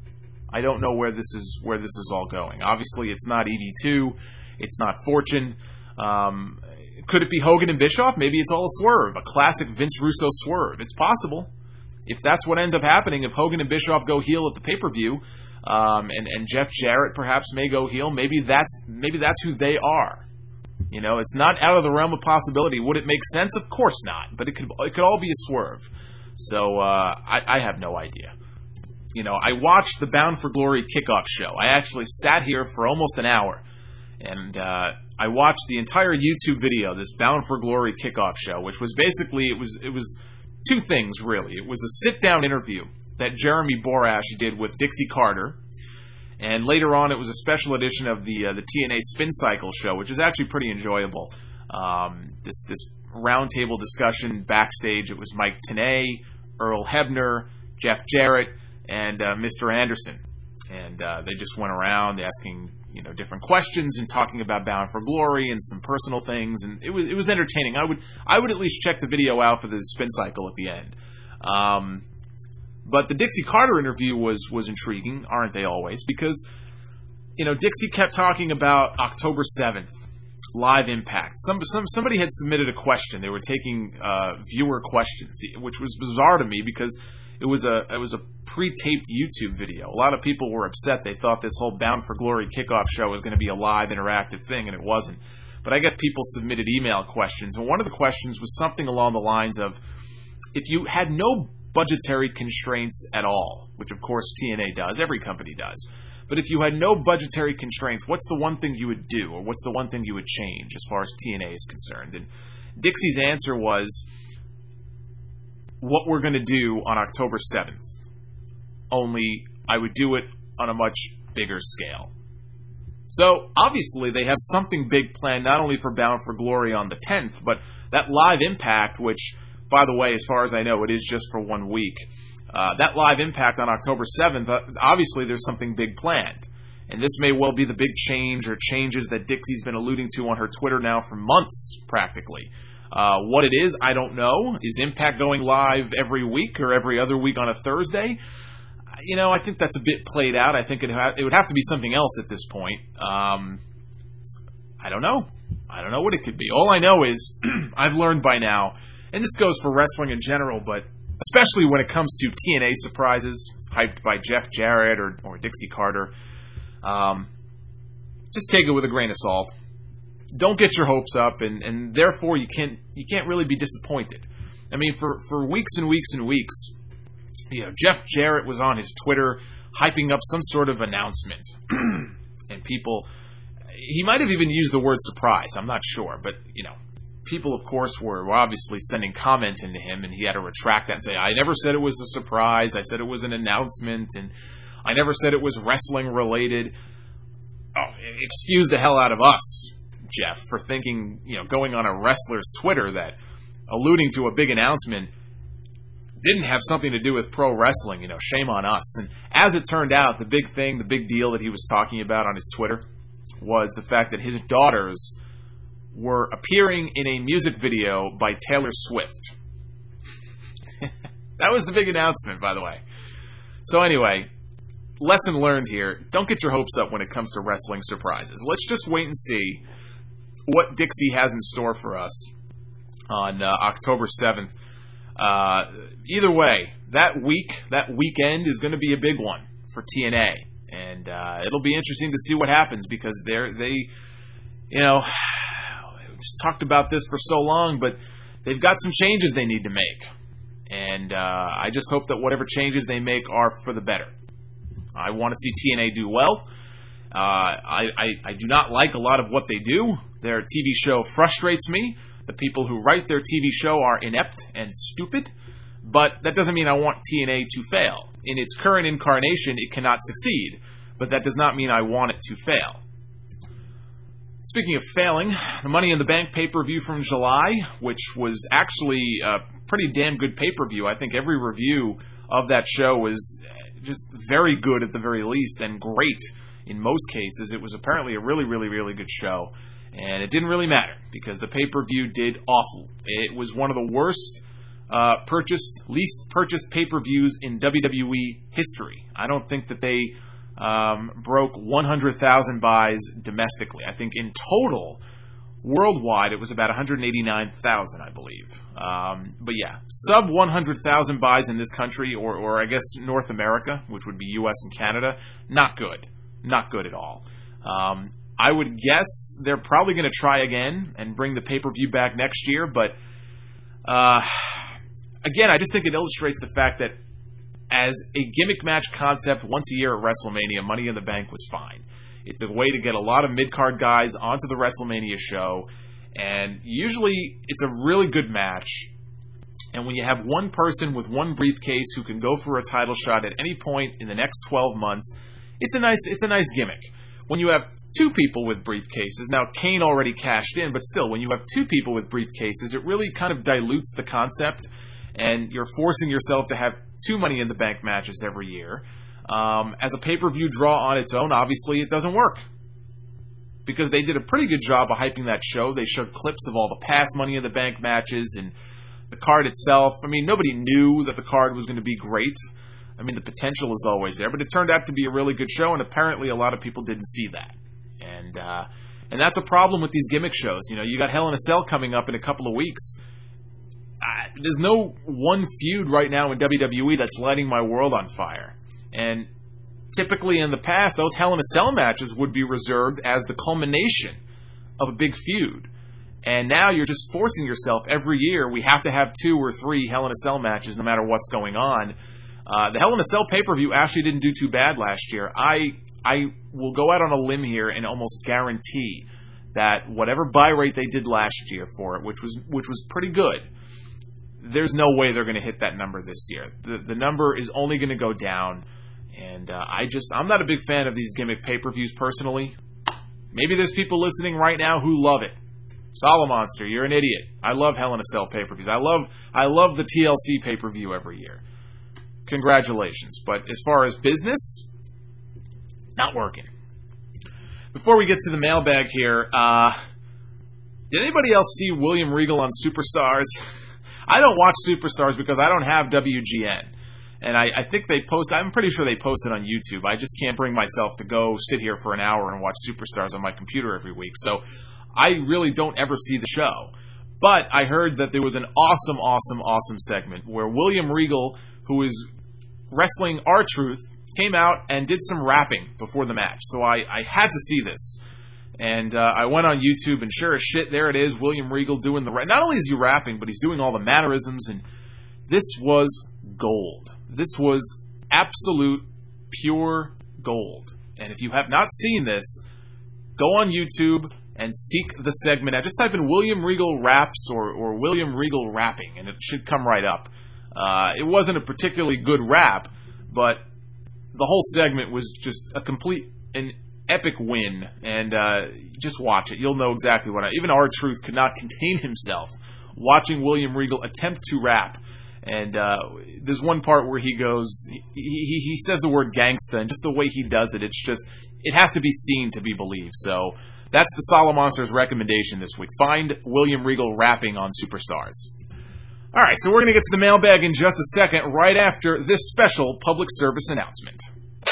I don't know where this is where this is all going. Obviously, it's not E V two. It's not Fortune. Um, could it be Hogan and Bischoff? Maybe it's all a swerve, a classic Vince Russo swerve. It's possible. If that's what ends up happening, if Hogan and Bischoff go heel at the pay-per-view, um, and, and Jeff Jarrett perhaps may go heel, maybe that's maybe that's who they are. You know, it's not out of the realm of possibility. Would it make sense? Of course not. But it could it could all be a swerve. So uh, I, I have no idea. You know, I watched the Bound for Glory kickoff show. I actually sat here for almost an hour, and uh, I watched the entire YouTube video, this Bound for Glory kickoff show, which was basically it was it was two things really. It was a sit-down interview that Jeremy Borash did with Dixie Carter. And later on, it was a special edition of the uh, the T N A Spin Cycle show, which is actually pretty enjoyable. Um, this this roundtable discussion backstage, it was Mike Tenay, Earl Hebner, Jeff Jarrett, and uh, Mister Anderson, and uh, they just went around asking you know different questions and talking about Bound for Glory and some personal things, and it was it was entertaining. I would I would at least check the video out for the Spin Cycle at the end. Um, But the Dixie Carter interview was was intriguing, aren't they always? Because, you know, Dixie kept talking about October seventh, Live Impact. Some, some Somebody had submitted a question. They were taking uh, viewer questions, which was bizarre to me because it was a it was a pre-taped YouTube video. A lot of people were upset. They thought this whole Bound for Glory kickoff show was going to be a live, interactive thing, and it wasn't. But I guess people submitted email questions, and one of the questions was something along the lines of, if you had no budgetary constraints at all, which of course T N A does, every company does. But if you had no budgetary constraints, what's the one thing you would do, or what's the one thing you would change as far as T N A is concerned? And Dixie's answer was, what we're going to do on October seventh, only I would do it on a much bigger scale. So obviously they have something big planned, not only for Bound for Glory on the tenth, but that Live Impact, which, by the way, as far as I know, it is just for one week. Uh, that Live Impact on October seventh, uh, obviously there's something big planned. And this may well be the big change or changes that Dixie's been alluding to on her Twitter now for months, practically. Uh, what it is, I don't know. Is Impact going live every week or every other week on a Thursday? You know, I think that's a bit played out. I think it, ha- it would have to be something else at this point. Um, I don't know. I don't know what it could be. All I know is, I've learned by now, and this goes for wrestling in general, but especially when it comes to T N A surprises, hyped by Jeff Jarrett or, or Dixie Carter, um, just take it with a grain of salt. Don't get your hopes up, and, and therefore you can't you can't really be disappointed. I mean, for, for weeks and weeks and weeks, you know, Jeff Jarrett was on his Twitter hyping up some sort of announcement, and people, he might have even used the word surprise, I'm not sure, but, you know, people, of course, were obviously sending comment into him, and he had to retract that and say, I never said it was a surprise, I said it was an announcement, and I never said it was wrestling-related. Oh, excuse the hell out of us, Jeff, for thinking, you know, going on a wrestler's Twitter that alluding to a big announcement didn't have something to do with pro wrestling. You know, shame on us. And as it turned out, the big thing, the big deal that he was talking about on his Twitter was the fact that his daughters were appearing in a music video by Taylor Swift. That was the big announcement, by the way. So anyway, lesson learned here. Don't get your hopes up when it comes to wrestling surprises. Let's just wait and see what Dixie has in store for us on uh, October seventh. Uh, either way, that week, that weekend is going to be a big one for T N A. And uh, it'll be interesting to see what happens because they're, they, you know, just talked about this for so long, but they've got some changes they need to make. And uh, I just hope that whatever changes they make are for the better. I want to see T N A do well. Uh, I, I, I do not like a lot of what they do. Their T V show frustrates me. The people who write their T V show are inept and stupid. But that doesn't mean I want T N A to fail. In its current incarnation, it cannot succeed. But that does not mean I want it to fail. Speaking of failing, the Money in the Bank pay-per-view from July, which was actually a pretty damn good pay-per-view. I think every review of that show was just very good at the very least, and great in most cases. It was apparently a really, really, really good show. And it didn't really matter, because the pay-per-view did awful. It was one of the worst uh, purchased, least purchased pay-per-views in W W E history. I don't think that they um, broke one hundred thousand buys domestically. I think in total, worldwide, it was about one hundred eighty-nine thousand, I believe. Um, but yeah, sub one hundred thousand buys in this country, or, or I guess North America, which would be U S and Canada, not good. Not good at all. Um, I would guess they're probably going to try again and bring the pay-per-view back next year, but uh, again, I just think it illustrates the fact that as a gimmick match concept once a year at WrestleMania, Money in the Bank was fine. It's a way to get a lot of mid-card guys onto the WrestleMania show, and usually it's a really good match. And when you have one person with one briefcase who can go for a title shot at any point in the next twelve months, it's a nice it's a nice gimmick. When you have two people with briefcases, now Kane already cashed in, but still, when you have two people with briefcases, it really kind of dilutes the concept, and you're forcing yourself to have two Money in the Bank matches every year. Um, as a pay-per-view draw on its own, obviously it doesn't work. Because they did a pretty good job of hyping that show. They showed clips of all the past Money in the Bank matches and the card itself. I mean, nobody knew that the card was going to be great. I mean, the potential is always there, but it turned out to be a really good show, and apparently a lot of people didn't see that. And uh, and that's a problem with these gimmick shows. You know, you got Hell in a Cell coming up in a couple of weeks. Uh, there's no one feud right now in W W E that's lighting my world on fire. And typically in the past, those Hell in a Cell matches would be reserved as the culmination of a big feud. And now you're just forcing yourself every year. We have to have two or three Hell in a Cell matches no matter what's going on. Uh, the Hell in a Cell pay-per-view actually didn't do too bad last year. I I will go out on a limb here and almost guarantee that whatever buy rate they did last year for it, which was which was pretty good, there's no way they're going to hit that number this year. The the number is only going to go down, and uh, I just I'm not a big fan of these gimmick pay-per-views personally. Maybe there's people listening right now who love it. Solomonster, you're an idiot. I love Hell in a Cell pay-per-views. I love I love the T L C pay-per-view every year. Congratulations. But as far as business, not working. Before we get to the mailbag here, uh, did anybody else see William Regal on Superstars? I don't watch Superstars because I don't have W G N. And I, I think they post, I'm pretty sure they post it on YouTube. I just can't bring myself to go sit here for an hour and watch Superstars on my computer every week. So I really don't ever see the show. But I heard that there was an awesome, awesome, awesome segment where William Regal, who is wrestling R-Truth, came out and did some rapping before the match. So I, I had to see this. And uh, I went on YouTube, and sure as shit, there it is, William Regal doing the... Not only is he rapping, but he's doing all the mannerisms, and this was gold. This was absolute, pure gold. And if you have not seen this, go on YouTube and seek the segment. Now, just type in William Regal raps or, or William Regal rapping, and it should come right up. Uh, it wasn't a particularly good rap, but the whole segment was just a complete, an epic win. And uh, just watch it. You'll know exactly what I... Even R-Truth could not contain himself watching William Regal attempt to rap. And uh, there's one part where he goes, he, he, he says the word gangsta, and just the way he does it, it's just, it has to be seen to be believed. So that's the Solomonsters recommendation this week. Find William Regal rapping on Superstars. All right, so we're going to get to the mailbag in just a second, right after this special public service announcement.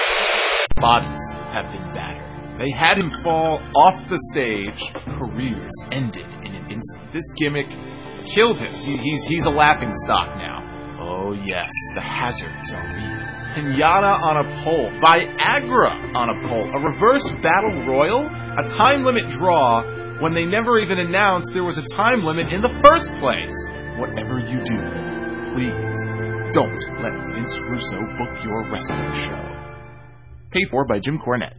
Bodies have been battered. They had him fall off the stage. Careers ended in an instant. This gimmick killed him. He, he's he's a laughing stock now. Oh yes, the hazards are real. Pinata on a pole. Viagra on a pole. A reverse battle royal? A time limit draw when they never even announced there was a time limit in the first place. Whatever you do, please don't let Vince Russo book your wrestling show. Paid for by Jim Cornette.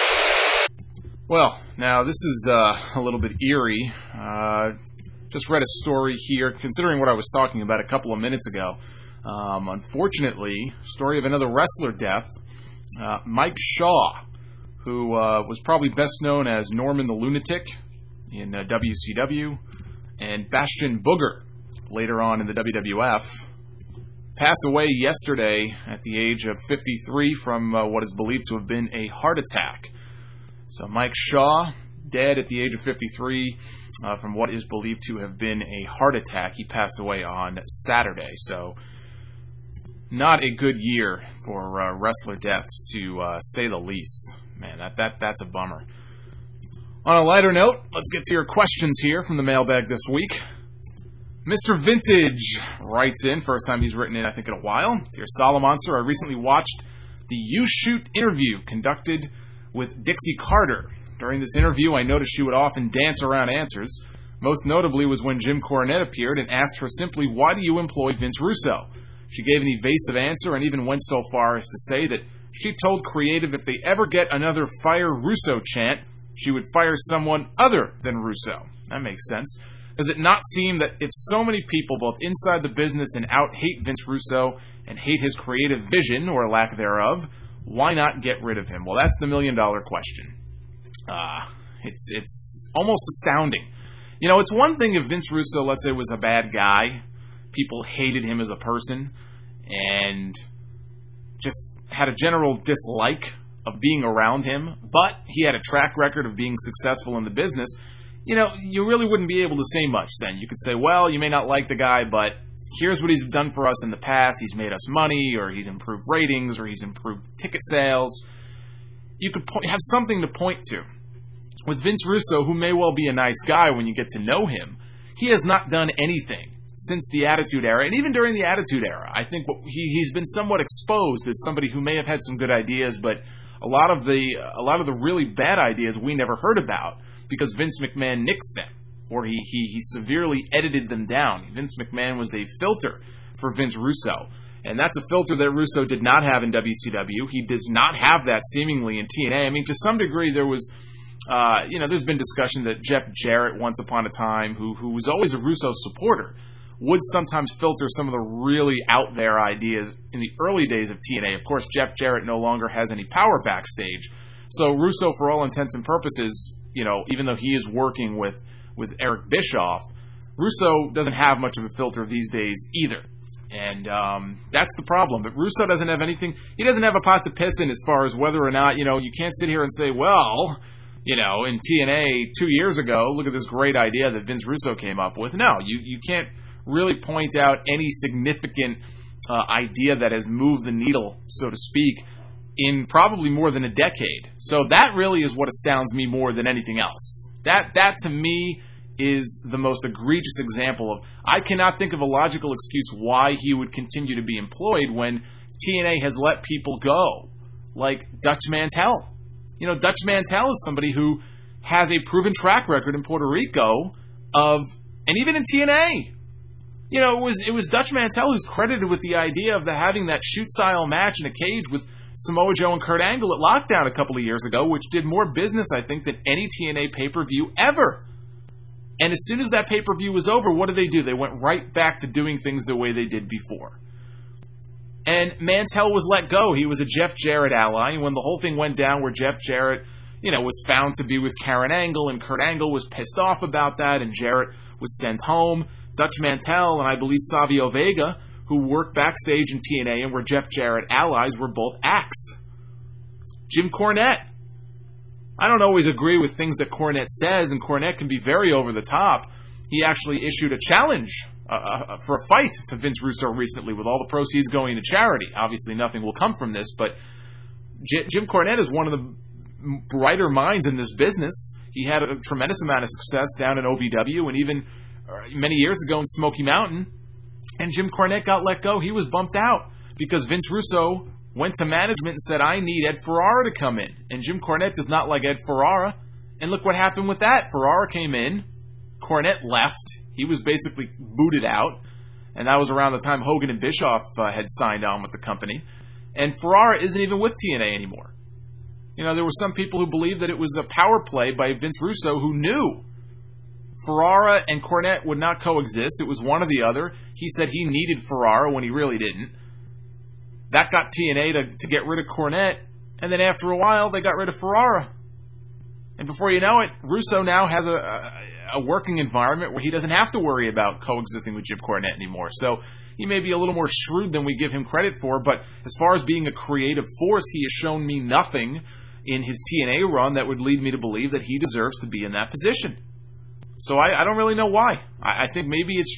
Well, now this is uh, a little bit eerie. Uh, just read a story here, considering what I was talking about a couple of minutes ago. Um, unfortunately, story of another wrestler death. Uh, Mike Shaw, who uh, was probably best known as Norman the Lunatic in uh, W C W, and Bastion Booger later on in the W W F, passed away yesterday at the age of fifty-three from uh, what is believed to have been a heart attack. So Mike Shaw, dead at the age of fifty-three uh, from what is believed to have been a heart attack. He passed away on Saturday. So not a good year for uh, wrestler deaths, to uh, say the least. Man, that, that that's a bummer. On a lighter note, let's get to your questions here from the mailbag this week. Mister Vintage writes in, first time he's written in, I think, in a while. Dear Solomonster, I recently watched the You Shoot interview conducted with Dixie Carter. During this interview, I noticed she would often dance around answers. Most notably was when Jim Cornette appeared and asked her simply, why do you employ Vince Russo? She gave an evasive answer and even went so far as to say that she told Creative if they ever get another Fire Russo chant, she would fire someone other than Russo. That makes sense. Does it not seem that if so many people, both inside the business and out, hate Vince Russo and hate his creative vision, or lack thereof, why not get rid of him? Well, that's the million-dollar question. Uh, it's it's almost astounding. You know, it's one thing if Vince Russo, let's say, was a bad guy, people hated him as a person, and just had a general dislike of being around him, but he had a track record of being successful in the business. You know, you really wouldn't be able to say much then. You could say, well, you may not like the guy, but here's what he's done for us in the past. He's made us money, or he's improved ratings, or he's improved ticket sales. You could po- have something to point to. With Vince Russo, who may well be a nice guy when you get to know him, he has not done anything since the Attitude Era, and even during the Attitude Era. I think what he, he's been somewhat exposed as somebody who may have had some good ideas, but a lot of the a lot of the really bad ideas we never heard about because Vince McMahon nixed them, or he, he, he severely edited them down. Vince McMahon was a filter for Vince Russo, and that's a filter that Russo did not have in W C W. He does not have that seemingly in T N A. I mean, to some degree, there was, uh, you know, there's been discussion that Jeff Jarrett, once upon a time, who who was always a Russo supporter, would sometimes filter some of the really out there ideas in the early days of T N A. Of course, Jeff Jarrett no longer has any power backstage, so Russo, for all intents and purposes, you know, even though he is working with, with Eric Bischoff, Russo doesn't have much of a filter these days either. And um, that's the problem. But Russo doesn't have anything, he doesn't have a pot to piss in as far as whether or not, you know, you can't sit here and say, well, you know, in T N A two years ago, look at this great idea that Vince Russo came up with. No, you, you can't really point out any significant uh, idea that has moved the needle, so to speak, in probably more than a decade. So that really is what astounds me more than anything else. That, that to me, is the most egregious example of, I cannot think of a logical excuse why he would continue to be employed when T N A has let people go, like Dutch Mantell. You know, Dutch Mantell is somebody who has a proven track record in Puerto Rico of, and even in T N A. You know, it was it was Dutch Mantell who's credited with the idea of the having that shoot-style match in a cage with Samoa Joe and Kurt Angle at Lockdown a couple of years ago, which did more business, I think, than any T N A pay-per-view ever. And as soon as that pay-per-view was over, what did they do? They went right back to doing things the way they did before. And Mantell was let go. He was a Jeff Jarrett ally. And when the whole thing went down where Jeff Jarrett, you know, was found to be with Karen Angle, and Kurt Angle was pissed off about that, and Jarrett was sent home, Dutch Mantell and I believe Savio Vega, who worked backstage in T N A and were Jeff Jarrett allies, were both axed. Jim Cornette. I don't always agree with things that Cornette says, and Cornette can be very over the top. He actually issued a challenge uh, uh, for a fight to Vince Russo recently, with all the proceeds going to charity. Obviously, nothing will come from this, but J- Jim Cornette is one of the brighter minds in this business. He had a tremendous amount of success down in O V W, and even many years ago in Smoky Mountain. And Jim Cornette got let go. He was bumped out because Vince Russo went to management and said, I need Ed Ferrara to come in. And Jim Cornette does not like Ed Ferrara. And look what happened with that. Ferrara came in. Cornette left. He was basically booted out. And that was around the time Hogan and Bischoff uh, had signed on with the company. And Ferrara isn't even with T N A anymore. You know, there were some people who believed that it was a power play by Vince Russo, who knew Ferrara and Cornette would not coexist. It was one or the other. He said he needed Ferrara when he really didn't. That got T N A to, to get rid of Cornette, and then after a while, they got rid of Ferrara. And before you know it, Russo now has a, a, a working environment where he doesn't have to worry about coexisting with Jim Cornette anymore. So he may be a little more shrewd than we give him credit for, but as far as being a creative force, he has shown me nothing in his T N A run that would lead me to believe that he deserves to be in that position. So I, I don't really know why. I, I think maybe it's just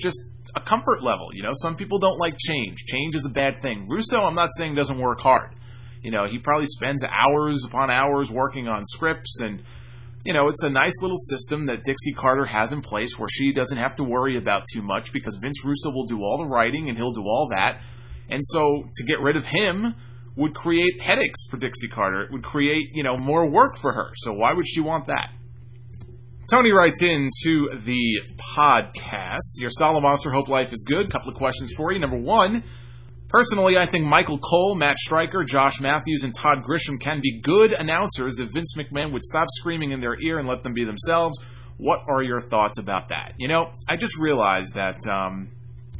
a comfort level. You know, some people don't like change. Change is a bad thing. Russo, I'm not saying doesn't work hard. You know, he probably spends hours upon hours working on scripts, and, you know, it's a nice little system that Dixie Carter has in place where she doesn't have to worry about too much because Vince Russo will do all the writing and he'll do all that. And so to get rid of him would create headaches for Dixie Carter. It would create, you know, more work for her. So why would she want that? Tony writes in to the podcast. Dear Solid Monster, hope life is good. Couple of questions for you. Number one, personally, I think Michael Cole, Matt Stryker, Josh Matthews, and Todd Grisham can be good announcers if Vince McMahon would stop screaming in their ear and let them be themselves. What are your thoughts about that? You know, I just realized that um,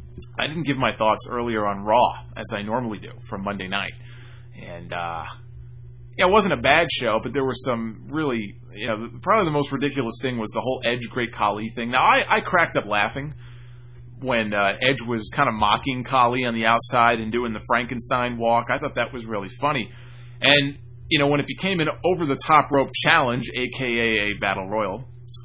I didn't give my thoughts earlier on Raw, as I normally do, from Monday night. And, uh, yeah, it wasn't a bad show, but there were some really, you know, probably the most ridiculous thing was the whole Edge Great Khali thing. Now, I, I cracked up laughing when uh, Edge was kind of mocking Khali on the outside and doing the Frankenstein walk. I thought that was really funny. And, you know, when it became an over-the-top rope challenge, a k a a Battle Royal,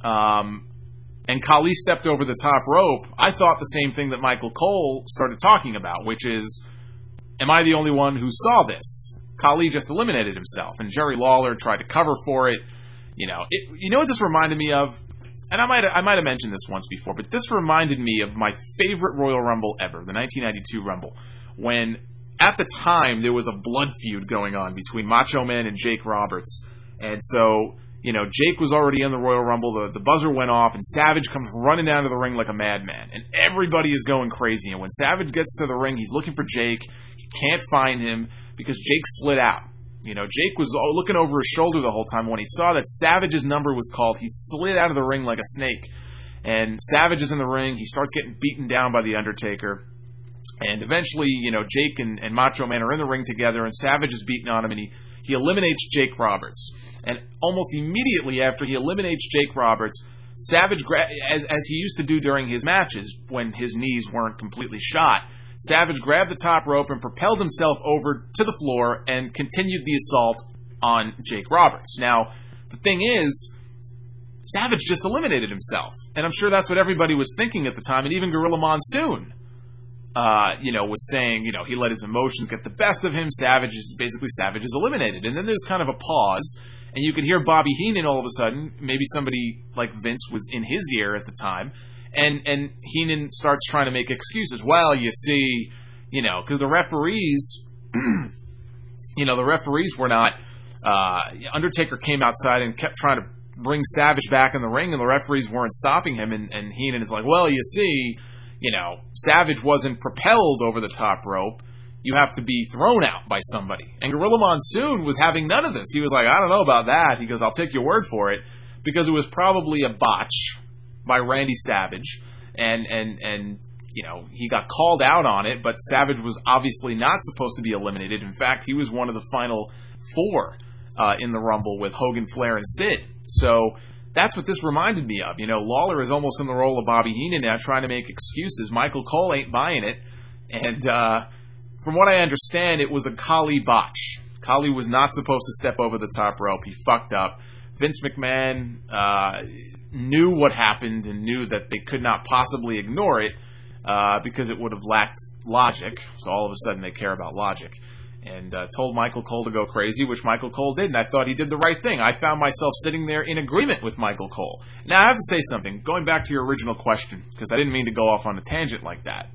um, and Khali stepped over the top rope, I thought the same thing that Michael Cole started talking about, which is, am I the only one who saw this? Khali just eliminated himself, and Jerry Lawler tried to cover for it. You know, it, you know what this reminded me of? And I might I might have mentioned this once before, but this reminded me of my favorite Royal Rumble ever, the nineteen ninety-two Rumble, when at the time there was a blood feud going on between Macho Man and Jake Roberts. And so, you know, Jake was already in the Royal Rumble, the, the buzzer went off, and Savage comes running down to the ring like a madman. And everybody is going crazy. And when Savage gets to the ring, he's looking for Jake. He can't find him because Jake slid out. You know, Jake was looking over his shoulder the whole time. When he saw that Savage's number was called, he slid out of the ring like a snake. And Savage is in the ring. He starts getting beaten down by The Undertaker. And eventually, you know, Jake and, and Macho Man are in the ring together, and Savage is beating on him, and he, he eliminates Jake Roberts. And almost immediately after he eliminates Jake Roberts, Savage, gra- as, as he used to do during his matches when his knees weren't completely shot, Savage grabbed the top rope and propelled himself over to the floor and continued the assault on Jake Roberts. Now, the thing is, Savage just eliminated himself. And I'm sure that's what everybody was thinking at the time. And even Gorilla Monsoon, uh, you know, was saying, you know, he let his emotions get the best of him. Savage is, basically, Savage is eliminated. And then there's kind of a pause. And you could hear Bobby Heenan all of a sudden. Maybe somebody like Vince was in his ear at the time. And and Heenan starts trying to make excuses. Well, you see, you know, because the referees, you know, the referees were not, uh, Undertaker came outside and kept trying to bring Savage back in the ring, and the referees weren't stopping him. And, and Heenan is like, well, you see, you know, Savage wasn't propelled over the top rope. You have to be thrown out by somebody. And Gorilla Monsoon was having none of this. He was like, I don't know about that. He goes, I'll take your word for it, because it was probably a botch by Randy Savage, and, and, and, you know, he got called out on it, but Savage was obviously not supposed to be eliminated. In fact, he was one of the final four uh, in the Rumble with Hogan, Flair, and Sid. So that's what this reminded me of. You know, Lawler is almost in the role of Bobby Heenan now, trying to make excuses. Michael Cole ain't buying it, and uh, from what I understand, it was a Khali botch. Khali was not supposed to step over the top rope. He fucked up. Vince McMahon uh, knew what happened and knew that they could not possibly ignore it uh, because it would have lacked logic. So all of a sudden they care about logic. And uh, told Michael Cole to go crazy, which Michael Cole did, and I thought he did the right thing. I found myself sitting there in agreement with Michael Cole. Now, I have to say something, going back to your original question, because I didn't mean to go off on a tangent like that.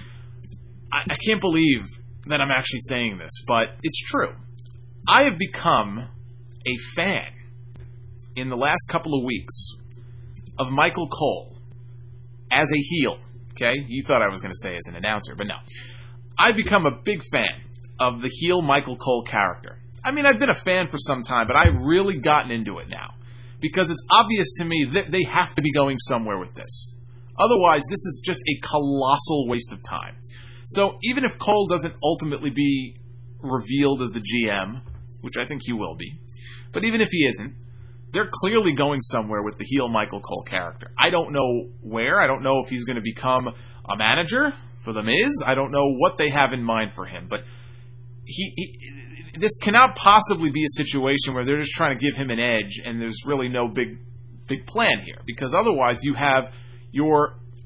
I, I can't believe that I'm actually saying this, but it's true. I have become a fan in the last couple of weeks of Michael Cole as a heel. Okay? You thought I was going to say as an announcer, but no. I've become a big fan of the heel Michael Cole character. I mean, I've been a fan for some time, but I've really gotten into it now. Because it's obvious to me that they have to be going somewhere with this. Otherwise, this is just a colossal waste of time. So, even if Cole doesn't ultimately be revealed as the G M, which I think he will be, but even if he isn't, they're clearly going somewhere with the heel Michael Cole character. I don't know where. I don't know if he's going to become a manager for The Miz. I don't know what they have in mind for him. But he, he this cannot possibly be a situation where they're just trying to give him an edge and there's really no big big plan here. Because otherwise you have your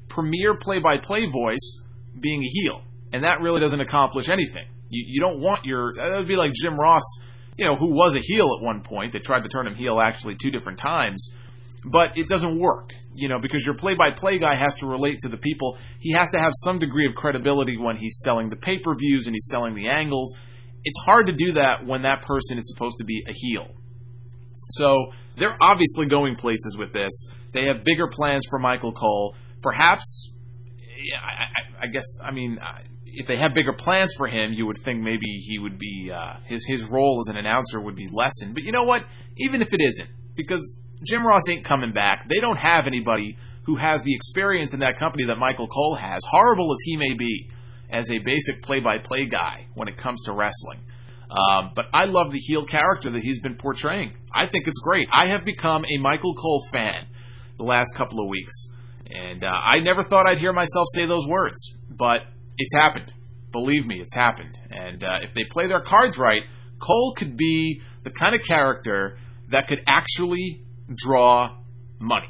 premier play-by-play voice being a heel. And that really doesn't accomplish anything. You, you don't want your... That would be like Jim Ross, you know, who was a heel at one point. They tried to turn him heel actually two different times. But it doesn't work, you know, because your play-by-play guy has to relate to the people. He has to have some degree of credibility when he's selling the pay-per-views and he's selling the angles. It's hard to do that when that person is supposed to be a heel. So they're obviously going places with this. They have bigger plans for Michael Cole. Perhaps, yeah, I, I guess, I mean, if they have bigger plans for him, you would think maybe he would be, uh, his, his role as an announcer would be lessened. But you know what? Even if it isn't, because Jim Ross ain't coming back. They don't have anybody who has the experience in that company that Michael Cole has, horrible as he may be, as a basic play-by-play guy when it comes to wrestling. Um, but I love the heel character that he's been portraying. I think it's great. I have become a Michael Cole fan the last couple of weeks. And uh, I never thought I'd hear myself say those words. But it's happened. Believe me, it's happened. And uh, if they play their cards right, Cole could be the kind of character that could actually draw money.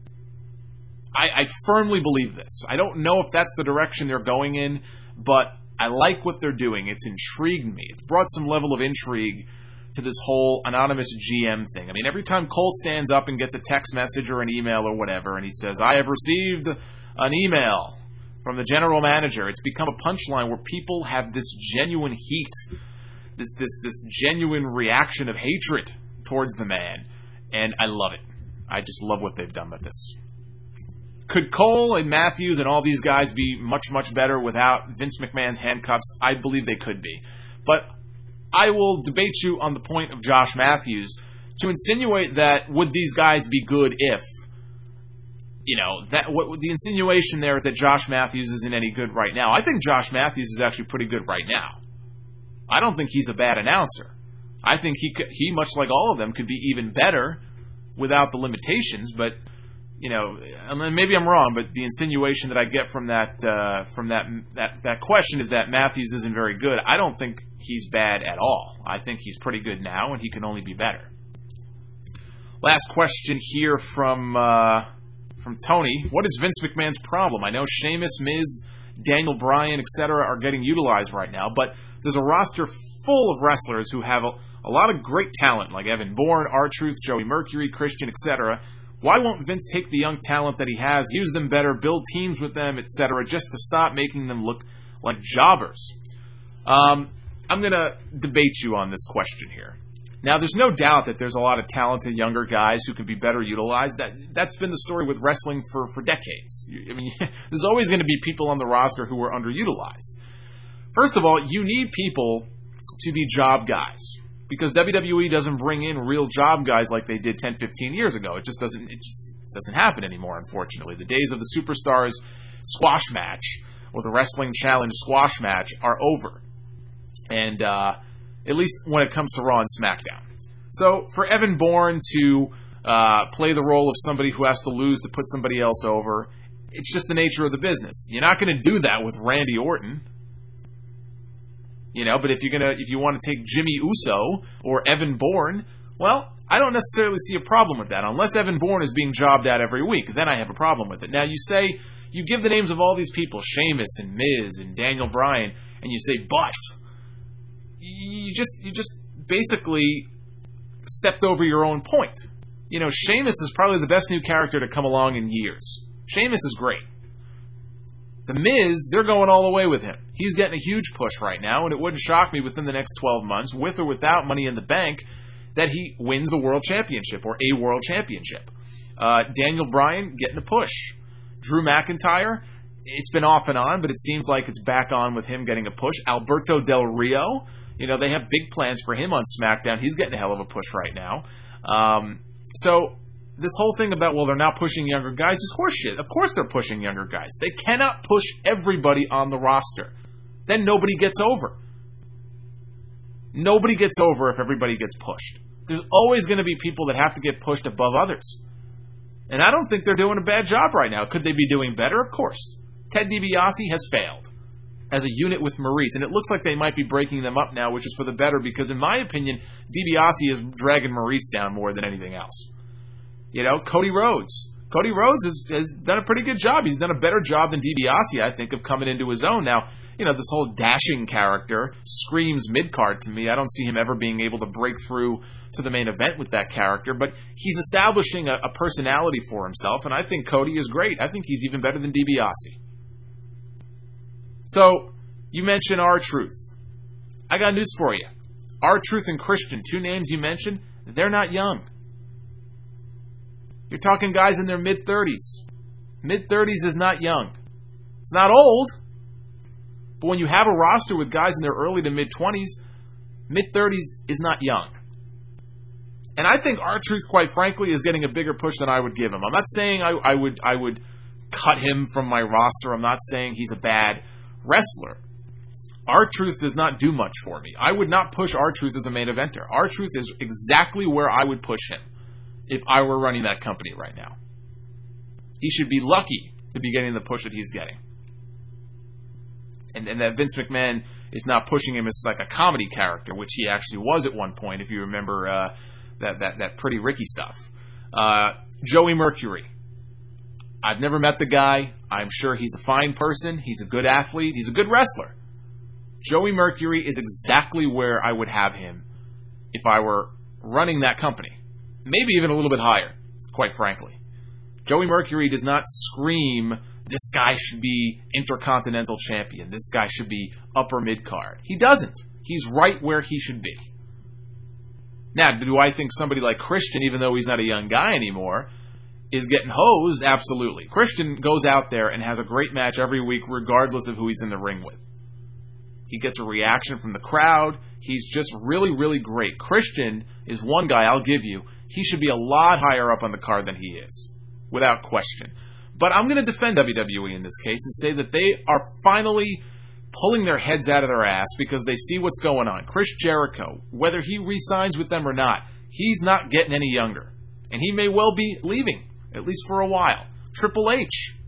I, I firmly believe this. I don't know if that's the direction they're going in, but I like what they're doing. It's intrigued me. It's brought some level of intrigue to this whole anonymous G M thing. I mean, every time Cole stands up and gets a text message or an email or whatever, and he says, I have received an email from the general manager, it's become a punchline where people have this genuine heat, this this this genuine reaction of hatred towards the man. And I love it. I just love what they've done with this. Could Cole and Matthews and all these guys be much, much better without Vince McMahon's handcuffs? I believe they could be. But I will debate you on the point of Josh Matthews to insinuate that would these guys be good if, you know, that what the insinuation there is that Josh Matthews isn't any good right now. I think Josh Matthews is actually pretty good right now. I don't think he's a bad announcer. I think he could, he, much like all of them, could be even better without the limitations. But, you know, I mean, maybe I'm wrong, but the insinuation that I get from that uh, from that, that that question is that Matthews isn't very good. I don't think he's bad at all. I think he's pretty good now, and he can only be better. Last question here from uh, from Tony. What is Vince McMahon's problem? I know Sheamus, Miz, Daniel Bryan, et cetera are getting utilized right now, but there's a roster full of wrestlers who have a, a lot of great talent, like Evan Bourne, R-Truth, Joey Mercury, Christian, et cetera. Why won't Vince take the young talent that he has, use them better, build teams with them, et cetera, just to stop making them look like jobbers? Um, I'm going to debate you on this question here. Now, there's no doubt that there's a lot of talented younger guys who could be better utilized. That, that's been the story with wrestling for, for decades. I mean, there's always going to be people on the roster who are underutilized. First of all, you need people to be job guys, because W W E doesn't bring in real job guys like they did ten, fifteen years ago. It just doesn't it just doesn't happen anymore, unfortunately. The days of the Superstars squash match or the Wrestling Challenge squash match are over. And uh, at least when it comes to Raw and SmackDown. So for Evan Bourne to uh, play the role of somebody who has to lose to put somebody else over, it's just the nature of the business. You're not going to do that with Randy Orton. You know, but if you're gonna, if you want to take Jimmy Uso or Evan Bourne, well, I don't necessarily see a problem with that, unless Evan Bourne is being jobbed at every week. Then I have a problem with it. Now, you say, you give the names of all these people, Sheamus and Miz and Daniel Bryan, and you say, but you just, you just basically stepped over your own point. You know, Sheamus is probably the best new character to come along in years. Sheamus is great. The Miz, they're going all the way with him. He's getting a huge push right now, and it wouldn't shock me within the next twelve months, with or without Money in the Bank, that he wins the World Championship, or a World Championship. Uh, Daniel Bryan getting a push. Drew McIntyre, it's been off and on, but it seems like it's back on with him getting a push. Alberto Del Rio, you know, they have big plans for him on SmackDown. He's getting a hell of a push right now. Um, so... This whole thing about, well, they're not pushing younger guys is horseshit. Of course they're pushing younger guys. They cannot push everybody on the roster. Then nobody gets over. Nobody gets over if everybody gets pushed. There's always going to be people that have to get pushed above others. And I don't think they're doing a bad job right now. Could they be doing better? Of course. Ted DiBiase has failed as a unit with Maurice, and it looks like they might be breaking them up now, which is for the better, because in my opinion, DiBiase is dragging Maurice down more than anything else. You know, Cody Rhodes. Cody Rhodes has, has done a pretty good job. He's done a better job than DiBiase, I think, of coming into his own. Now, you know, this whole dashing character screams mid-card to me. I don't see him ever being able to break through to the main event with that character, but he's establishing a, a personality for himself, and I think Cody is great. I think he's even better than DiBiase. So, you mentioned R-Truth. I got news for you. R-Truth and Christian, two names you mentioned, they're not young. You're talking guys in their mid-thirties. Mid-thirties is not young. It's not old, but when you have a roster with guys in their early to mid-twenties, mid-thirties is not young. And I think R-Truth, quite frankly, is getting a bigger push than I would give him. I'm not saying I, I would I would cut him from my roster. I'm not saying he's a bad wrestler. R-Truth does not do much for me. I would not push R-Truth as a main eventer. R-Truth is exactly where I would push him if I were running that company right now. He should be lucky to be getting the push that he's getting. And, and that Vince McMahon is not pushing him as like a comedy character, which he actually was at one point, if you remember uh, that, that, that Pretty Ricky stuff. Uh, Joey Mercury. I've never met the guy. I'm sure he's a fine person. He's a good athlete. He's a good wrestler. Joey Mercury is exactly where I would have him if I were running that company. Maybe even a little bit higher, quite frankly. Joey Mercury does not scream, this guy should be Intercontinental Champion. This guy should be upper mid-card. He doesn't. He's right where he should be. Now, do I think somebody like Christian, even though he's not a young guy anymore, is getting hosed? Absolutely. Christian goes out there and has a great match every week regardless of who he's in the ring with. He gets a reaction from the crowd. He's just really, really great. Christian is one guy I'll give you. He should be a lot higher up on the card than he is, without question. But I'm going to defend W W E in this case and say that they are finally pulling their heads out of their ass because they see what's going on. Chris Jericho, whether he re-signs with them or not, he's not getting any younger. And he may well be leaving, at least for a while. Triple H.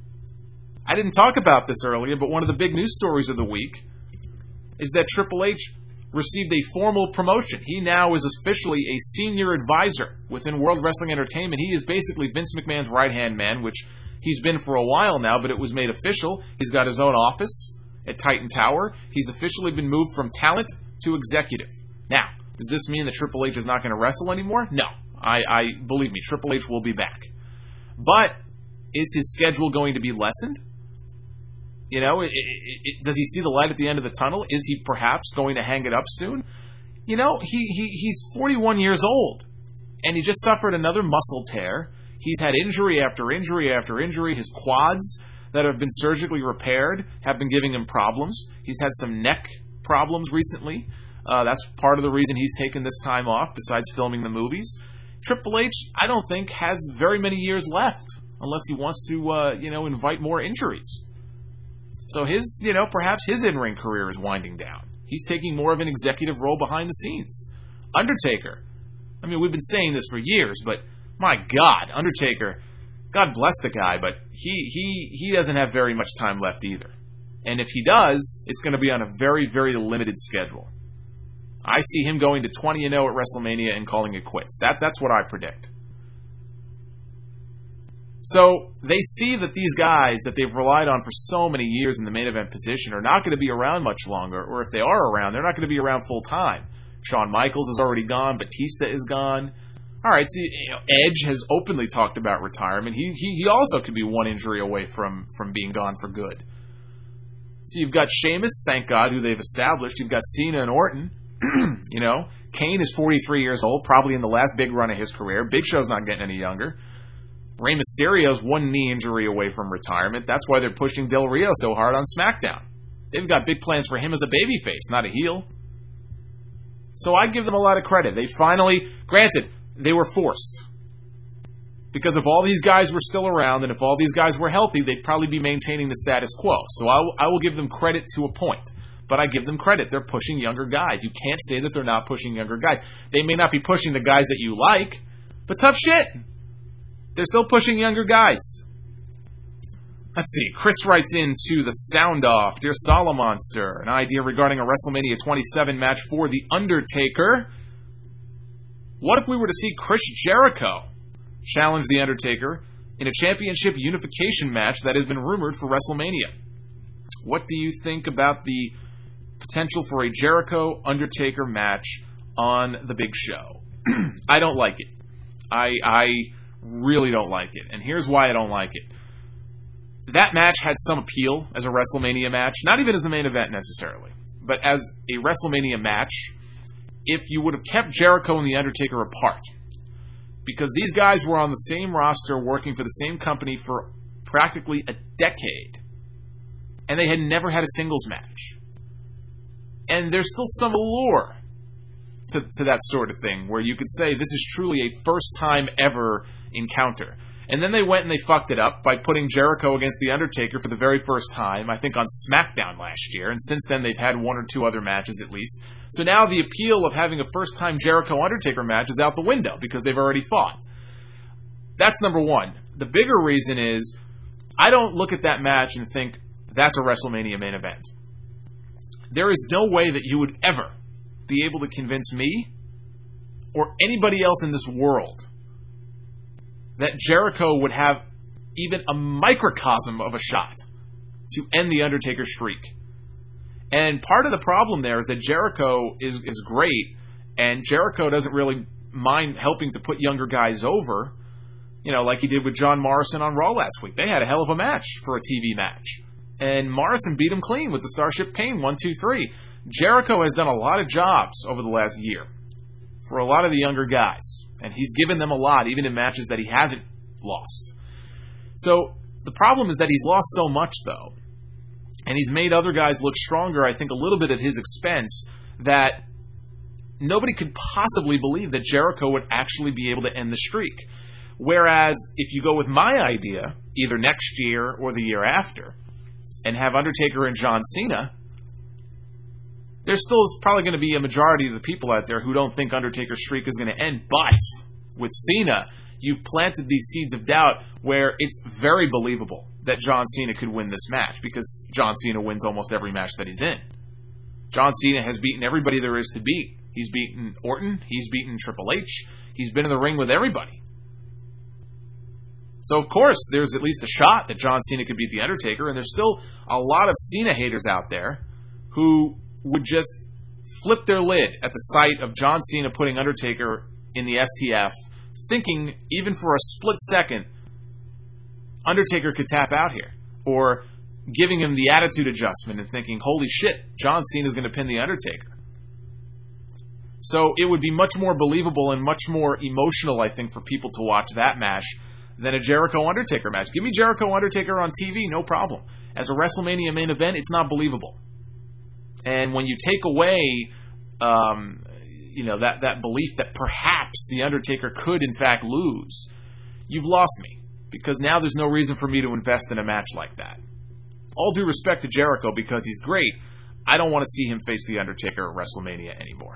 I didn't talk about this earlier, but one of the big news stories of the week is that Triple H received a formal promotion. He now is officially a senior advisor within World Wrestling Entertainment. He is basically Vince McMahon's right-hand man, which he's been for a while now, but it was made official. He's got his own office at Titan Tower. He's officially been moved from talent to executive. Now, does this mean that Triple H is not going to wrestle anymore? No. I, I believe me, Triple H will be back. But is his schedule going to be lessened? You know, it, it, it, does he see the light at the end of the tunnel? Is he perhaps going to hang it up soon? You know, he, he he's forty-one years old, and he just suffered another muscle tear. He's had injury after injury after injury. His quads that have been surgically repaired have been giving him problems. He's had some neck problems recently. Uh, that's part of the reason he's taken this time off, besides filming the movies. Triple H, I don't think, has very many years left, unless he wants to, uh, you know, invite more injuries. So his, you know, perhaps his in-ring career is winding down. He's taking more of an executive role behind the scenes. Undertaker. I mean, we've been saying this for years, but my God, Undertaker, God bless the guy, but he he he doesn't have very much time left either. And if he does, it's going to be on a very, very limited schedule. I see him going to twenty and oh at WrestleMania and calling it quits. That that's what I predict. So they see that these guys that they've relied on for so many years in the main event position are not going to be around much longer, or if they are around, they're not going to be around full time. Shawn Michaels is already gone. Batista is gone. All right, so you know, Edge has openly talked about retirement. He, he he also could be one injury away from, from being gone for good. So you've got Sheamus, thank God, who they've established. You've got Cena and Orton. You know, Kane is forty-three years old, probably in the last big run of his career. Big Show's not getting any younger. Rey Mysterio's one knee injury away from retirement. That's why they're pushing Del Rio so hard on SmackDown. They've got big plans for him as a babyface, not a heel. So I give them a lot of credit. They finally, granted, they were forced. Because if all these guys were still around, and if all these guys were healthy, they'd probably be maintaining the status quo. So I will, I will give them credit to a point. But I give them credit. They're pushing younger guys. You can't say that they're not pushing younger guys. They may not be pushing the guys that you like, but tough shit. They're still pushing younger guys. Let's see. Chris writes into the Sound Off. Dear Solomonster, an idea regarding a WrestleMania twenty-seven match for The Undertaker. What if we were to see Chris Jericho challenge The Undertaker in a championship unification match that has been rumored for WrestleMania. What do you think about the potential for a Jericho-Undertaker match on the big show? I don't like it. I I really don't like it. And here's why I don't like it. That match had some appeal as a WrestleMania match, not even as a main event necessarily, but as a WrestleMania match, if you would have kept Jericho and The Undertaker apart. Because these guys were on the same roster working for the same company for practically a decade. And they had never had a singles match. And there's still some allure to, to that sort of thing, where you could say this is truly a first time ever encounter. And then they went and they fucked it up by putting Jericho against The Undertaker for the very first time, I think on SmackDown last year, and since then they've had one or two other matches at least. So now the appeal of having a first-time Jericho-Undertaker match is out the window because they've already fought. That's number one. The bigger reason is, I don't look at that match and think, that's a WrestleMania main event. There is no way that you would ever be able to convince me or anybody else in this world that Jericho would have even a microcosm of a shot to end the Undertaker streak. And part of the problem there is that Jericho is, is great, and Jericho doesn't really mind helping to put younger guys over, you know, like he did with John Morrison on Raw last week. They had a hell of a match for a T V match. And Morrison beat him clean with the Starship Pain, one, two, three. Jericho has done a lot of jobs over the last year for a lot of the younger guys. And he's given them a lot, even in matches that he hasn't lost. So the problem is that he's lost so much, though. And he's made other guys look stronger, I think, a little bit at his expense, that nobody could possibly believe that Jericho would actually be able to end the streak. Whereas, if you go with my idea, either next year or the year after, and have Undertaker and John Cena, there still is probably going to be a majority of the people out there who don't think Undertaker's streak is going to end. But with Cena, you've planted these seeds of doubt where it's very believable that John Cena could win this match, because John Cena wins almost every match that he's in. John Cena has beaten everybody there is to beat. He's beaten Orton. He's beaten Triple H. He's been in the ring with everybody. So, of course, there's at least a shot that John Cena could beat The Undertaker, and there's still a lot of Cena haters out there who would just flip their lid at the sight of John Cena putting Undertaker in the S T F, thinking, even for a split second, Undertaker could tap out here. Or giving him the attitude adjustment and thinking, holy shit, John Cena's going to pin The Undertaker. So it would be much more believable and much more emotional, I think, for people to watch that match than a Jericho-Undertaker match. Give me Jericho-Undertaker on T V, no problem. As a WrestleMania main event, it's not believable. And when you take away, um, you know, that, that belief that perhaps The Undertaker could, in fact, lose, you've lost me. Because now there's no reason for me to invest in a match like that. All due respect to Jericho, because he's great, I don't want to see him face The Undertaker at WrestleMania anymore.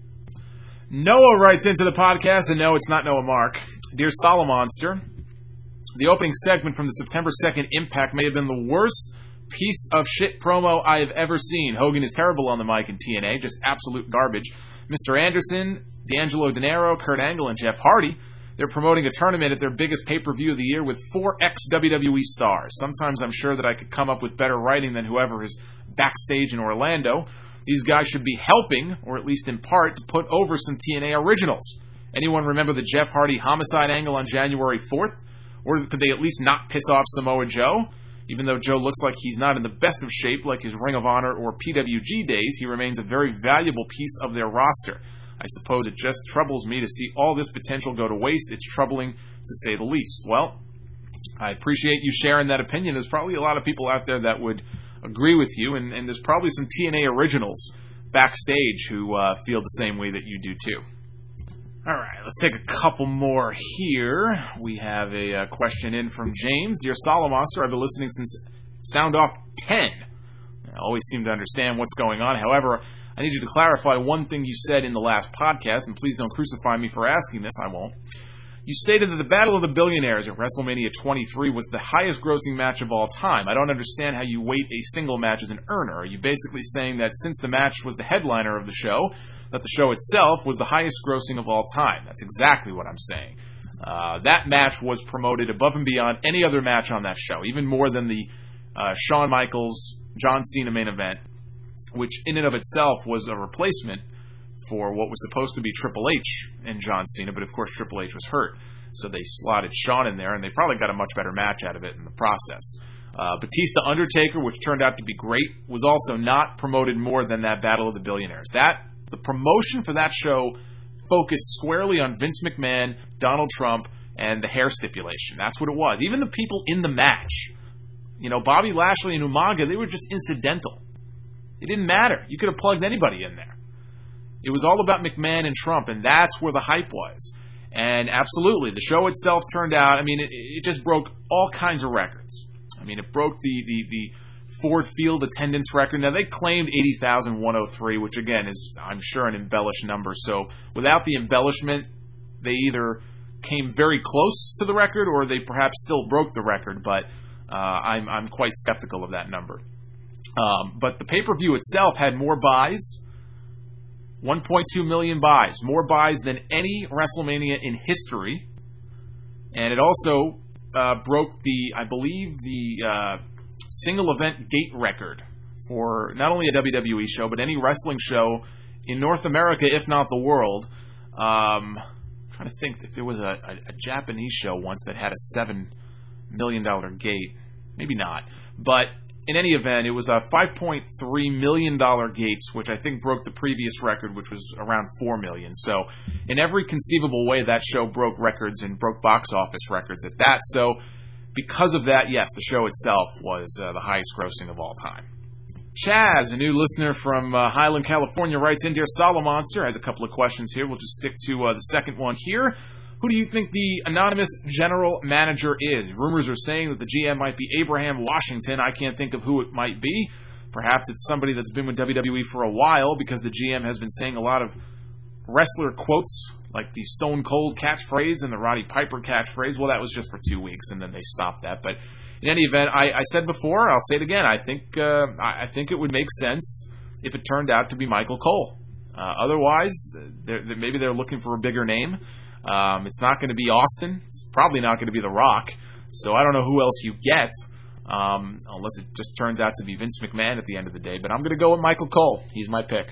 Noah writes into the podcast, and no, it's not Noah Mark. Dear Solomonster, the opening segment from the September second Impact may have been the worst piece of shit promo I have ever seen. Hogan is terrible on the mic in T N A, just absolute garbage. Mister Anderson, D'Angelo Dinero, Kurt Angle, and Jeff Hardy, they're promoting a tournament at their biggest pay-per-view of the year with four ex-W W E stars. Sometimes I'm sure that I could come up with better writing than whoever is backstage in Orlando. These guys should be helping, or at least in part, to put over some T N A originals. Anyone remember the Jeff Hardy homicide angle on January fourth? Or could they at least not piss off Samoa Joe? Even though Joe looks like he's not in the best of shape like his Ring of Honor or P W G days, he remains a very valuable piece of their roster. I suppose it just troubles me to see all this potential go to waste. It's troubling, to say the least. Well, I appreciate you sharing that opinion. There's probably a lot of people out there that would agree with you, and, and there's probably some T N A originals backstage who uh, feel the same way that you do too. All right, let's take a couple more here. We have a uh, question in from James. Dear Solomonster, I've been listening since Sound Off ten. I always seem to understand what's going on. However, I need you to clarify one thing you said in the last podcast, and please don't crucify me for asking this. I won't. You stated that the Battle of the Billionaires at WrestleMania twenty-three was the highest grossing match of all time. I don't understand how you weight a single match as an earner. Are you basically saying that since the match was the headliner of the show, that the show itself was the highest grossing of all time? That's exactly what I'm saying. Uh, that match was promoted above and beyond any other match on that show, even more than the uh, Shawn Michaels, John Cena main event, which in and of itself was a replacement for what was supposed to be Triple H and John Cena, but of course Triple H was hurt. So they slotted Shawn in there, and they probably got a much better match out of it in the process. Uh, Batista Undertaker, which turned out to be great, was also not promoted more than that Battle of the Billionaires. That the promotion for that show focused squarely on Vince McMahon, Donald Trump, and the hair stipulation. That's what it was. Even the people in the match, you know, Bobby Lashley and Umaga, they were just incidental. It didn't matter. You could have plugged anybody in there. It was all about McMahon and Trump, and that's where the hype was. And absolutely, the show itself turned out, I mean, it, it just broke all kinds of records. I mean, it broke the, the, the Ford Field attendance record. Now, they claimed eighty thousand one hundred three, which, again, is, I'm sure, an embellished number. So, without the embellishment, they either came very close to the record or they perhaps still broke the record. But uh, I'm, I'm quite skeptical of that number. Um, but the pay-per-view itself had more buys, one point two million buys, more buys than any WrestleMania in history. And it also uh, broke the, I believe, the uh, single event gate record for not only a W W E show, but any wrestling show in North America, if not the world. Um, I'm trying to think if there was a, a, a Japanese show once that had a seven million dollars gate. Maybe not. But in any event, it was a five point three million dollars gates, which I think broke the previous record, which was around four million dollars. So in every conceivable way, that show broke records and broke box office records at that. So because of that, yes, the show itself was uh, the highest grossing of all time. Chaz, a new listener from uh, Highland, California, writes in, Dear Solomonster, has a couple of questions here. We'll just stick to uh, the second one here. Who do you think the anonymous general manager is? Rumors are saying that the G M might be Abraham Washington. I can't think of who it might be. Perhaps it's somebody that's been with W W E for a while, because the G M has been saying a lot of wrestler quotes, like the Stone Cold catchphrase and the Roddy Piper catchphrase. Well, that was just for two weeks, and then they stopped that. But in any event, I, I said before, I'll say it again, I think uh, I think it would make sense if it turned out to be Michael Cole. Uh, otherwise, they're, they're, maybe they're looking for a bigger name. Um, it's not going to be Austin. It's probably not going to be The Rock. So I don't know who else you get, um, unless it just turns out to be Vince McMahon at the end of the day. But I'm going to go with Michael Cole. He's my pick.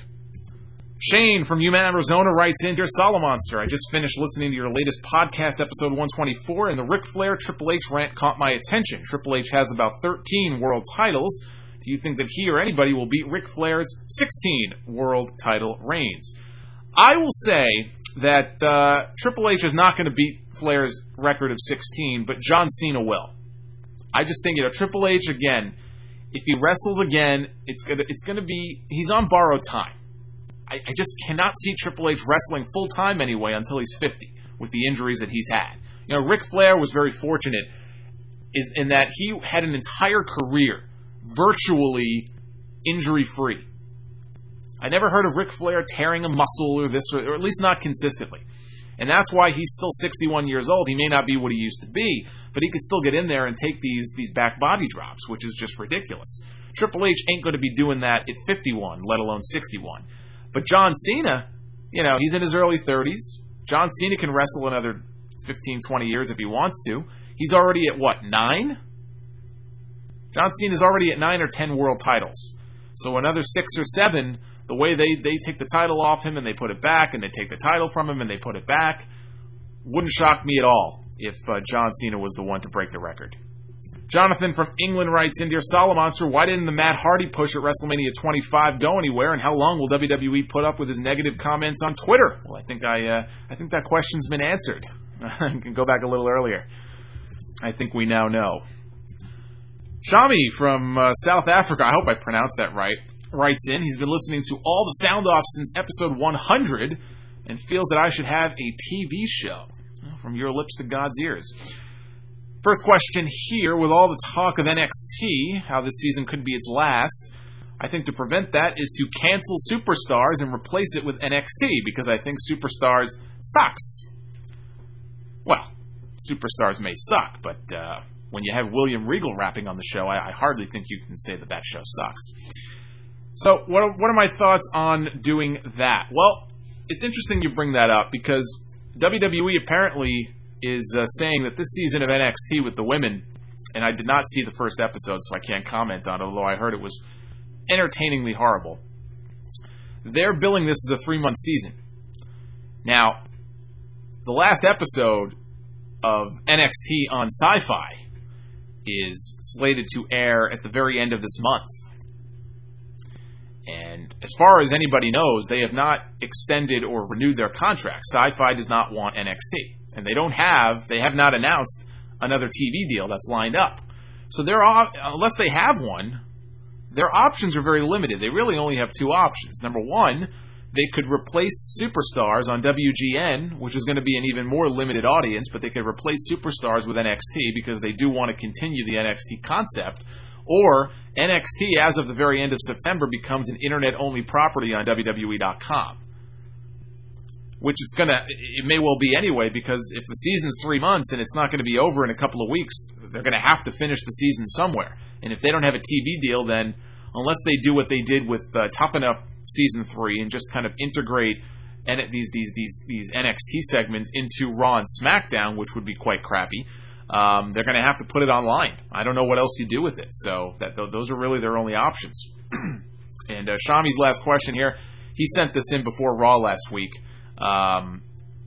Shane from Yuma, Arizona writes in, Dear Solomonster, I just finished listening to your latest podcast, episode one twenty-four, and the Ric Flair Triple H rant caught my attention. Triple H has about thirteen world titles. Do you think that he or anybody will beat Ric Flair's sixteen world title reigns? I will say that uh, Triple H is not going to beat Flair's record of sixteen, but John Cena will. I just think, you know, Triple H, again, if he wrestles again, it's gonna it's gonna be, he's on borrowed time. I, I just cannot see Triple H wrestling full-time anyway until he's fifty, with the injuries that he's had. You know, Ric Flair was very fortunate is in that he had an entire career virtually injury-free. I never heard of Ric Flair tearing a muscle or this, or at least not consistently. And that's why he's still sixty-one years old. He may not be what he used to be, but he can still get in there and take these, these back body drops, which is just ridiculous. Triple H ain't going to be doing that at fifty-one, let alone sixty-one. But John Cena, you know, he's in his early thirties. John Cena can wrestle another fifteen, twenty years if he wants to. He's already at, what, nine? John Cena's already at nine or ten world titles. So another six or seven, the way they, they take the title off him and they put it back, and they take the title from him and they put it back, wouldn't shock me at all if uh, John Cena was the one to break the record. Jonathan from England writes in, Dear Solomonster, why didn't the Matt Hardy push at WrestleMania twenty-five go anywhere, and how long will W W E put up with his negative comments on Twitter? Well, I think I uh, I think that question's been answered. I can go back a little earlier. I think we now know. Shami from uh, South Africa, I hope I pronounced that right, writes in, he's been listening to all the sound-offs since episode one hundred and feels that I should have a T V show. Well, from your lips to God's ears. First question here, with all the talk of N X T, how this season could be its last, I think to prevent that is to cancel Superstars and replace it with N X T, because I think Superstars sucks. Well, Superstars may suck, but uh, when you have William Regal rapping on the show, I, I hardly think you can say that that show sucks. So, what are, what are my thoughts on doing that? Well, it's interesting you bring that up, because W W E apparently is uh, saying that this season of N X T with the women, and I did not see the first episode, so I can't comment on it, although I heard it was entertainingly horrible. They're billing this as a three-month season. Now, the last episode of N X T on Sci-Fi is slated to air at the very end of this month. And as far as anybody knows, they have not extended or renewed their contract. Sci-Fi does not want N X T. And they don't have, they have not announced another T V deal that's lined up. So they're, unless they have one, their options are very limited. They really only have two options. Number one, they could replace Superstars on W G N, which is going to be an even more limited audience, but they could replace Superstars with N X T because they do want to continue the N X T concept. Or N X T, as of the very end of September, becomes an internet-only property on W W E dot com. Which it's going to, it may well be anyway, because if the season's three months and it's not going to be over in a couple of weeks, they're going to have to finish the season somewhere. And if they don't have a T V deal, then unless they do what they did with uh, Tough Enough Season three and just kind of integrate and these these these these N X T segments into Raw and SmackDown, which would be quite crappy, um, they're going to have to put it online. I don't know what else you do with it. So that those are really their only options. And uh, Shami's last question here, he sent this in before Raw last week. Um,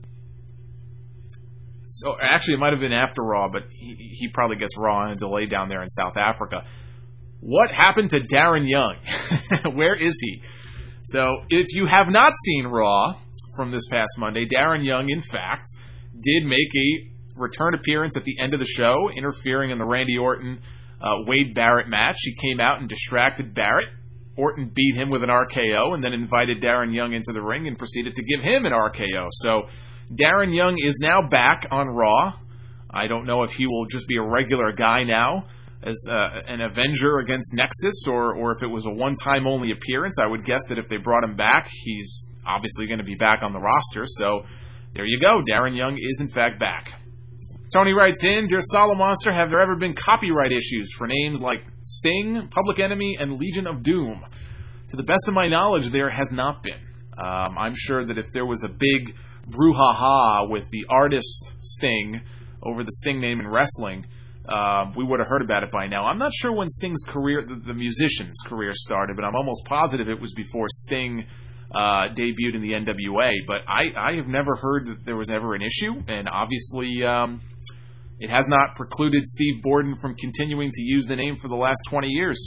so actually, it might have been after Raw, but he, he probably gets Raw on a delay down there in South Africa. What happened to Darren Young? Where is he? So, if you have not seen Raw from this past Monday, Darren Young, in fact, did make a return appearance at the end of the show, interfering in the Randy Orton uh, Wade Barrett match. He came out and distracted Barrett. Orton beat him with an R K O and then invited Darren Young into the ring and proceeded to give him an R K O. So, Darren Young is now back on Raw. I don't know if he will just be a regular guy now as uh, an Avenger against Nexus, or, or if it was a one-time only appearance. I would guess that if they brought him back, he's obviously going to be back on the roster. So there you go. Darren Young is, in fact, back. Tony writes in, Dear Solomonster, have there ever been copyright issues for names like Sting, Public Enemy, and Legion of Doom? To the best of my knowledge, there has not been. Um, I'm sure that if there was a big brouhaha with the artist Sting over the Sting name in wrestling, Uh, we would have heard about it by now. I'm not sure when Sting's career, the, the musician's career started, but I'm almost positive it was before Sting uh, debuted in the N W A. But I, I have never heard that there was ever an issue, and obviously um, it has not precluded Steve Borden from continuing to use the name for the last twenty years.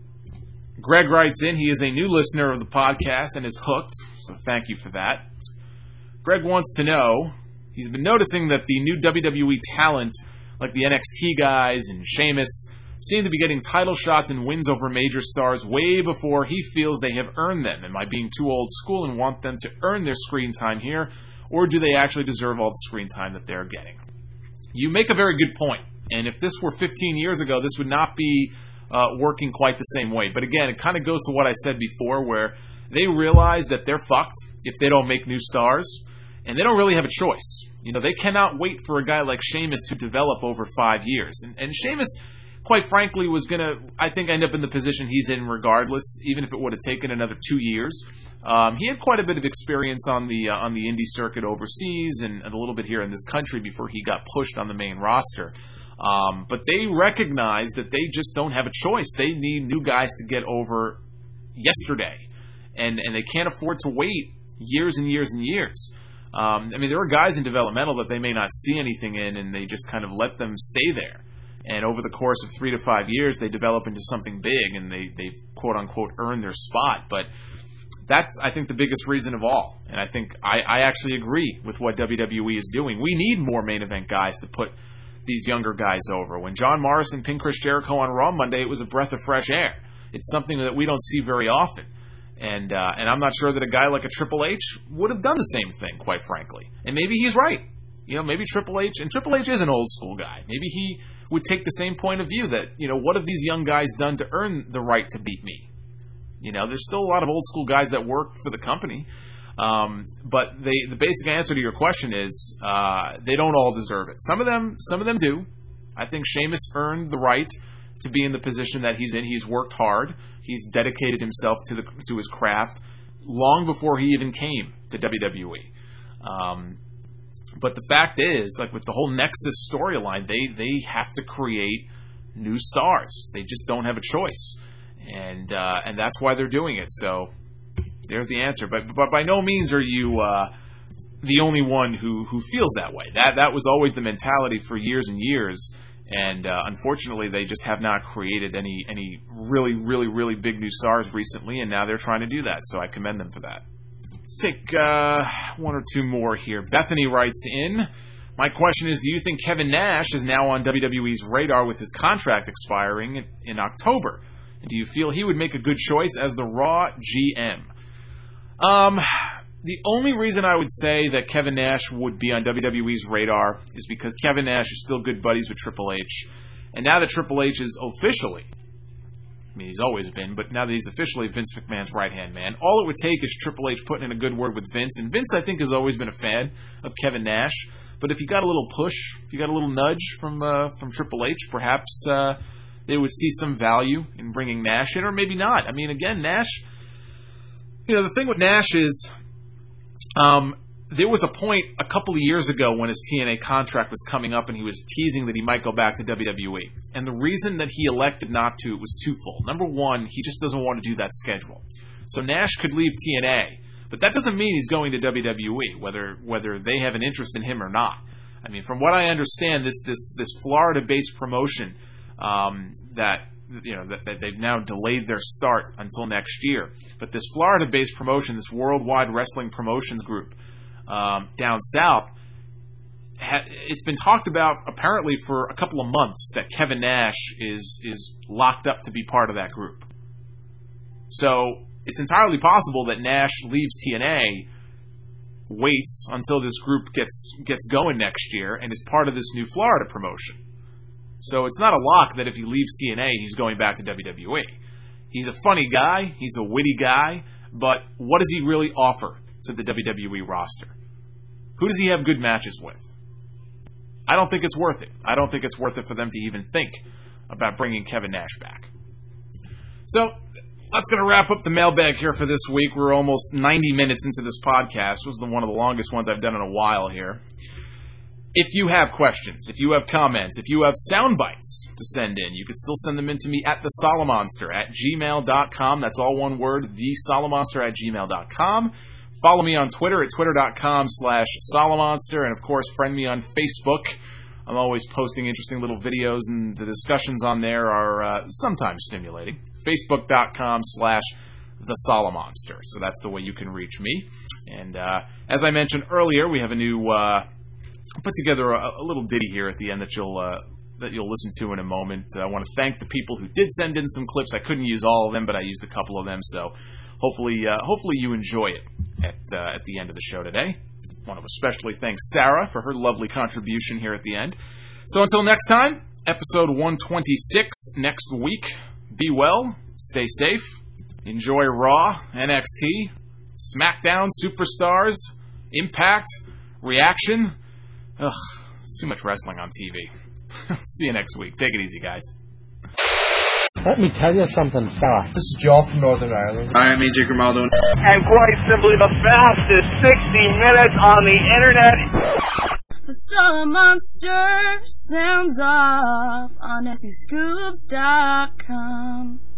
Greg writes in, he is a new listener of the podcast and is hooked, so thank you for that. Greg wants to know, he's been noticing that the new W W E talent, like the N X T guys and Sheamus, seem to be getting title shots and wins over major stars way before he feels they have earned them. Am I being too old school and want them to earn their screen time here, or do they actually deserve all the screen time that they're getting? You make a very good point, and if this were fifteen years ago, this would not be uh, working quite the same way. But again, it kind of goes to what I said before, where they realize that they're fucked if they don't make new stars, and they don't really have a choice. You know, they cannot wait for a guy like Sheamus to develop over five years. And, and Sheamus, quite frankly, was going to, I think, end up in the position he's in regardless, even if it would have taken another two years. Um, he had quite a bit of experience on the uh, on the indie circuit overseas and, and a little bit here in this country before he got pushed on the main roster. Um, but they recognize that they just don't have a choice. They need new guys to get over yesterday. And, and they can't afford to wait years and years and years. Um, I mean, there are guys in developmental that they may not see anything in, and they just kind of let them stay there. And over the course of three to five years, they develop into something big, and they, they've, quote-unquote, earned their spot. But that's, I think, the biggest reason of all. And I think I, I actually agree with what W W E is doing. We need more main event guys to put these younger guys over. When John Morrison pinned Chris Jericho on Raw Monday, it was a breath of fresh air. It's something that we don't see very often. And uh, and I'm not sure that a guy like a Triple H would have done the same thing, quite frankly. And maybe he's right. You know, maybe Triple H, and Triple H is an old school guy. Maybe he would take the same point of view that, you know, what have these young guys done to earn the right to beat me? You know, there's still a lot of old school guys that work for the company. Um, but they, the basic answer to your question is uh, they don't all deserve it. Some of them, some of them do. I think Sheamus earned the right to be in the position that he's in. He's worked hard. He's dedicated himself to the to his craft long before he even came to W W E. Um, But the fact is, like with the whole Nexus storyline, they, they have to create new stars. They just don't have a choice. And uh, and that's why they're doing it. So there's the answer. But but by no means are you uh, the only one who, who feels that way. That that was always the mentality for years and years. And uh, unfortunately, they just have not created any any really, really, really big new stars recently. And now they're trying to do that. So I commend them for that. Let's take uh, one or two more here. Bethany writes in, my question is, do you think Kevin Nash is now on W W E's radar with his contract expiring in, in October? And do you feel he would make a good choice as the Raw G M? Um, the only reason I would say that Kevin Nash would be on W W E's radar is because Kevin Nash is still good buddies with Triple H. And now that Triple H is officially, I mean, he's always been, but now that he's officially Vince McMahon's right-hand man, all it would take is Triple H putting in a good word with Vince. And Vince, I think, has always been a fan of Kevin Nash. But if you got a little push, if you got a little nudge from uh, from Triple H, perhaps uh, they would see some value in bringing Nash in, or maybe not. I mean, again, Nash, you know, the thing with Nash is um, there was a point a couple of years ago when his T N A contract was coming up and he was teasing that he might go back to W W E. And the reason that he elected not to was twofold. Number one, he just doesn't want to do that schedule. So Nash could leave T N A, but that doesn't mean he's going to W W E, whether whether they have an interest in him or not. I mean, from what I understand, this this this Florida-based promotion um, that you know that, that they've now delayed their start until next year, but this Florida-based promotion, this Worldwide Wrestling Promotions Group um, down south, ha- it's been talked about apparently for a couple of months that Kevin Nash is is locked up to be part of that group. So it's entirely possible that Nash leaves T N A, waits until this group gets gets going next year, and is part of this new Florida promotion. So it's not a lock that if he leaves T N A, he's going back to W W E. He's a funny guy, he's a witty guy, but what does he really offer to the W W E roster? Who does he have good matches with? I don't think it's worth it. I don't think it's worth it for them to even think about bringing Kevin Nash back. So that's going to wrap up the mailbag here for this week. We're almost ninety minutes into this podcast. This was the, one of the longest ones I've done in a while here. If you have questions, if you have comments, if you have sound bites to send in, you can still send them in to me at the Solomonster at gmail dot com. That's all one word, the Solomonster at gmail dot com. Follow me on Twitter at twitter dot com slash Solomonster. And, of course, friend me on Facebook. I'm always posting interesting little videos, and the discussions on there are uh, sometimes stimulating. Facebook dot com slash the Solomonster. So that's the way you can reach me. And uh, as I mentioned earlier, we have a new uh, put together a, a little ditty here at the end that you'll uh, that you'll listen to in a moment. Uh, I want to thank the people who did send in some clips. I couldn't use all of them, but I used a couple of them. So hopefully, uh, hopefully you enjoy it at uh, at the end of the show today. I want to especially thank Sarah for her lovely contribution here at the end. So until next time, episode one twenty-six next week. Be well, stay safe, enjoy Raw, N X T, SmackDown, Superstars, Impact, Reaction. Ugh, it's too much wrestling on T V. See you next week. Take it easy, guys.
Let me tell you something, fella.
This is Joe from Northern Ireland.
Hi, I'm A J Grimaldo.
And quite simply the fastest sixty minutes on the internet.
The Solomonster sounds off on S E Scoops dot com.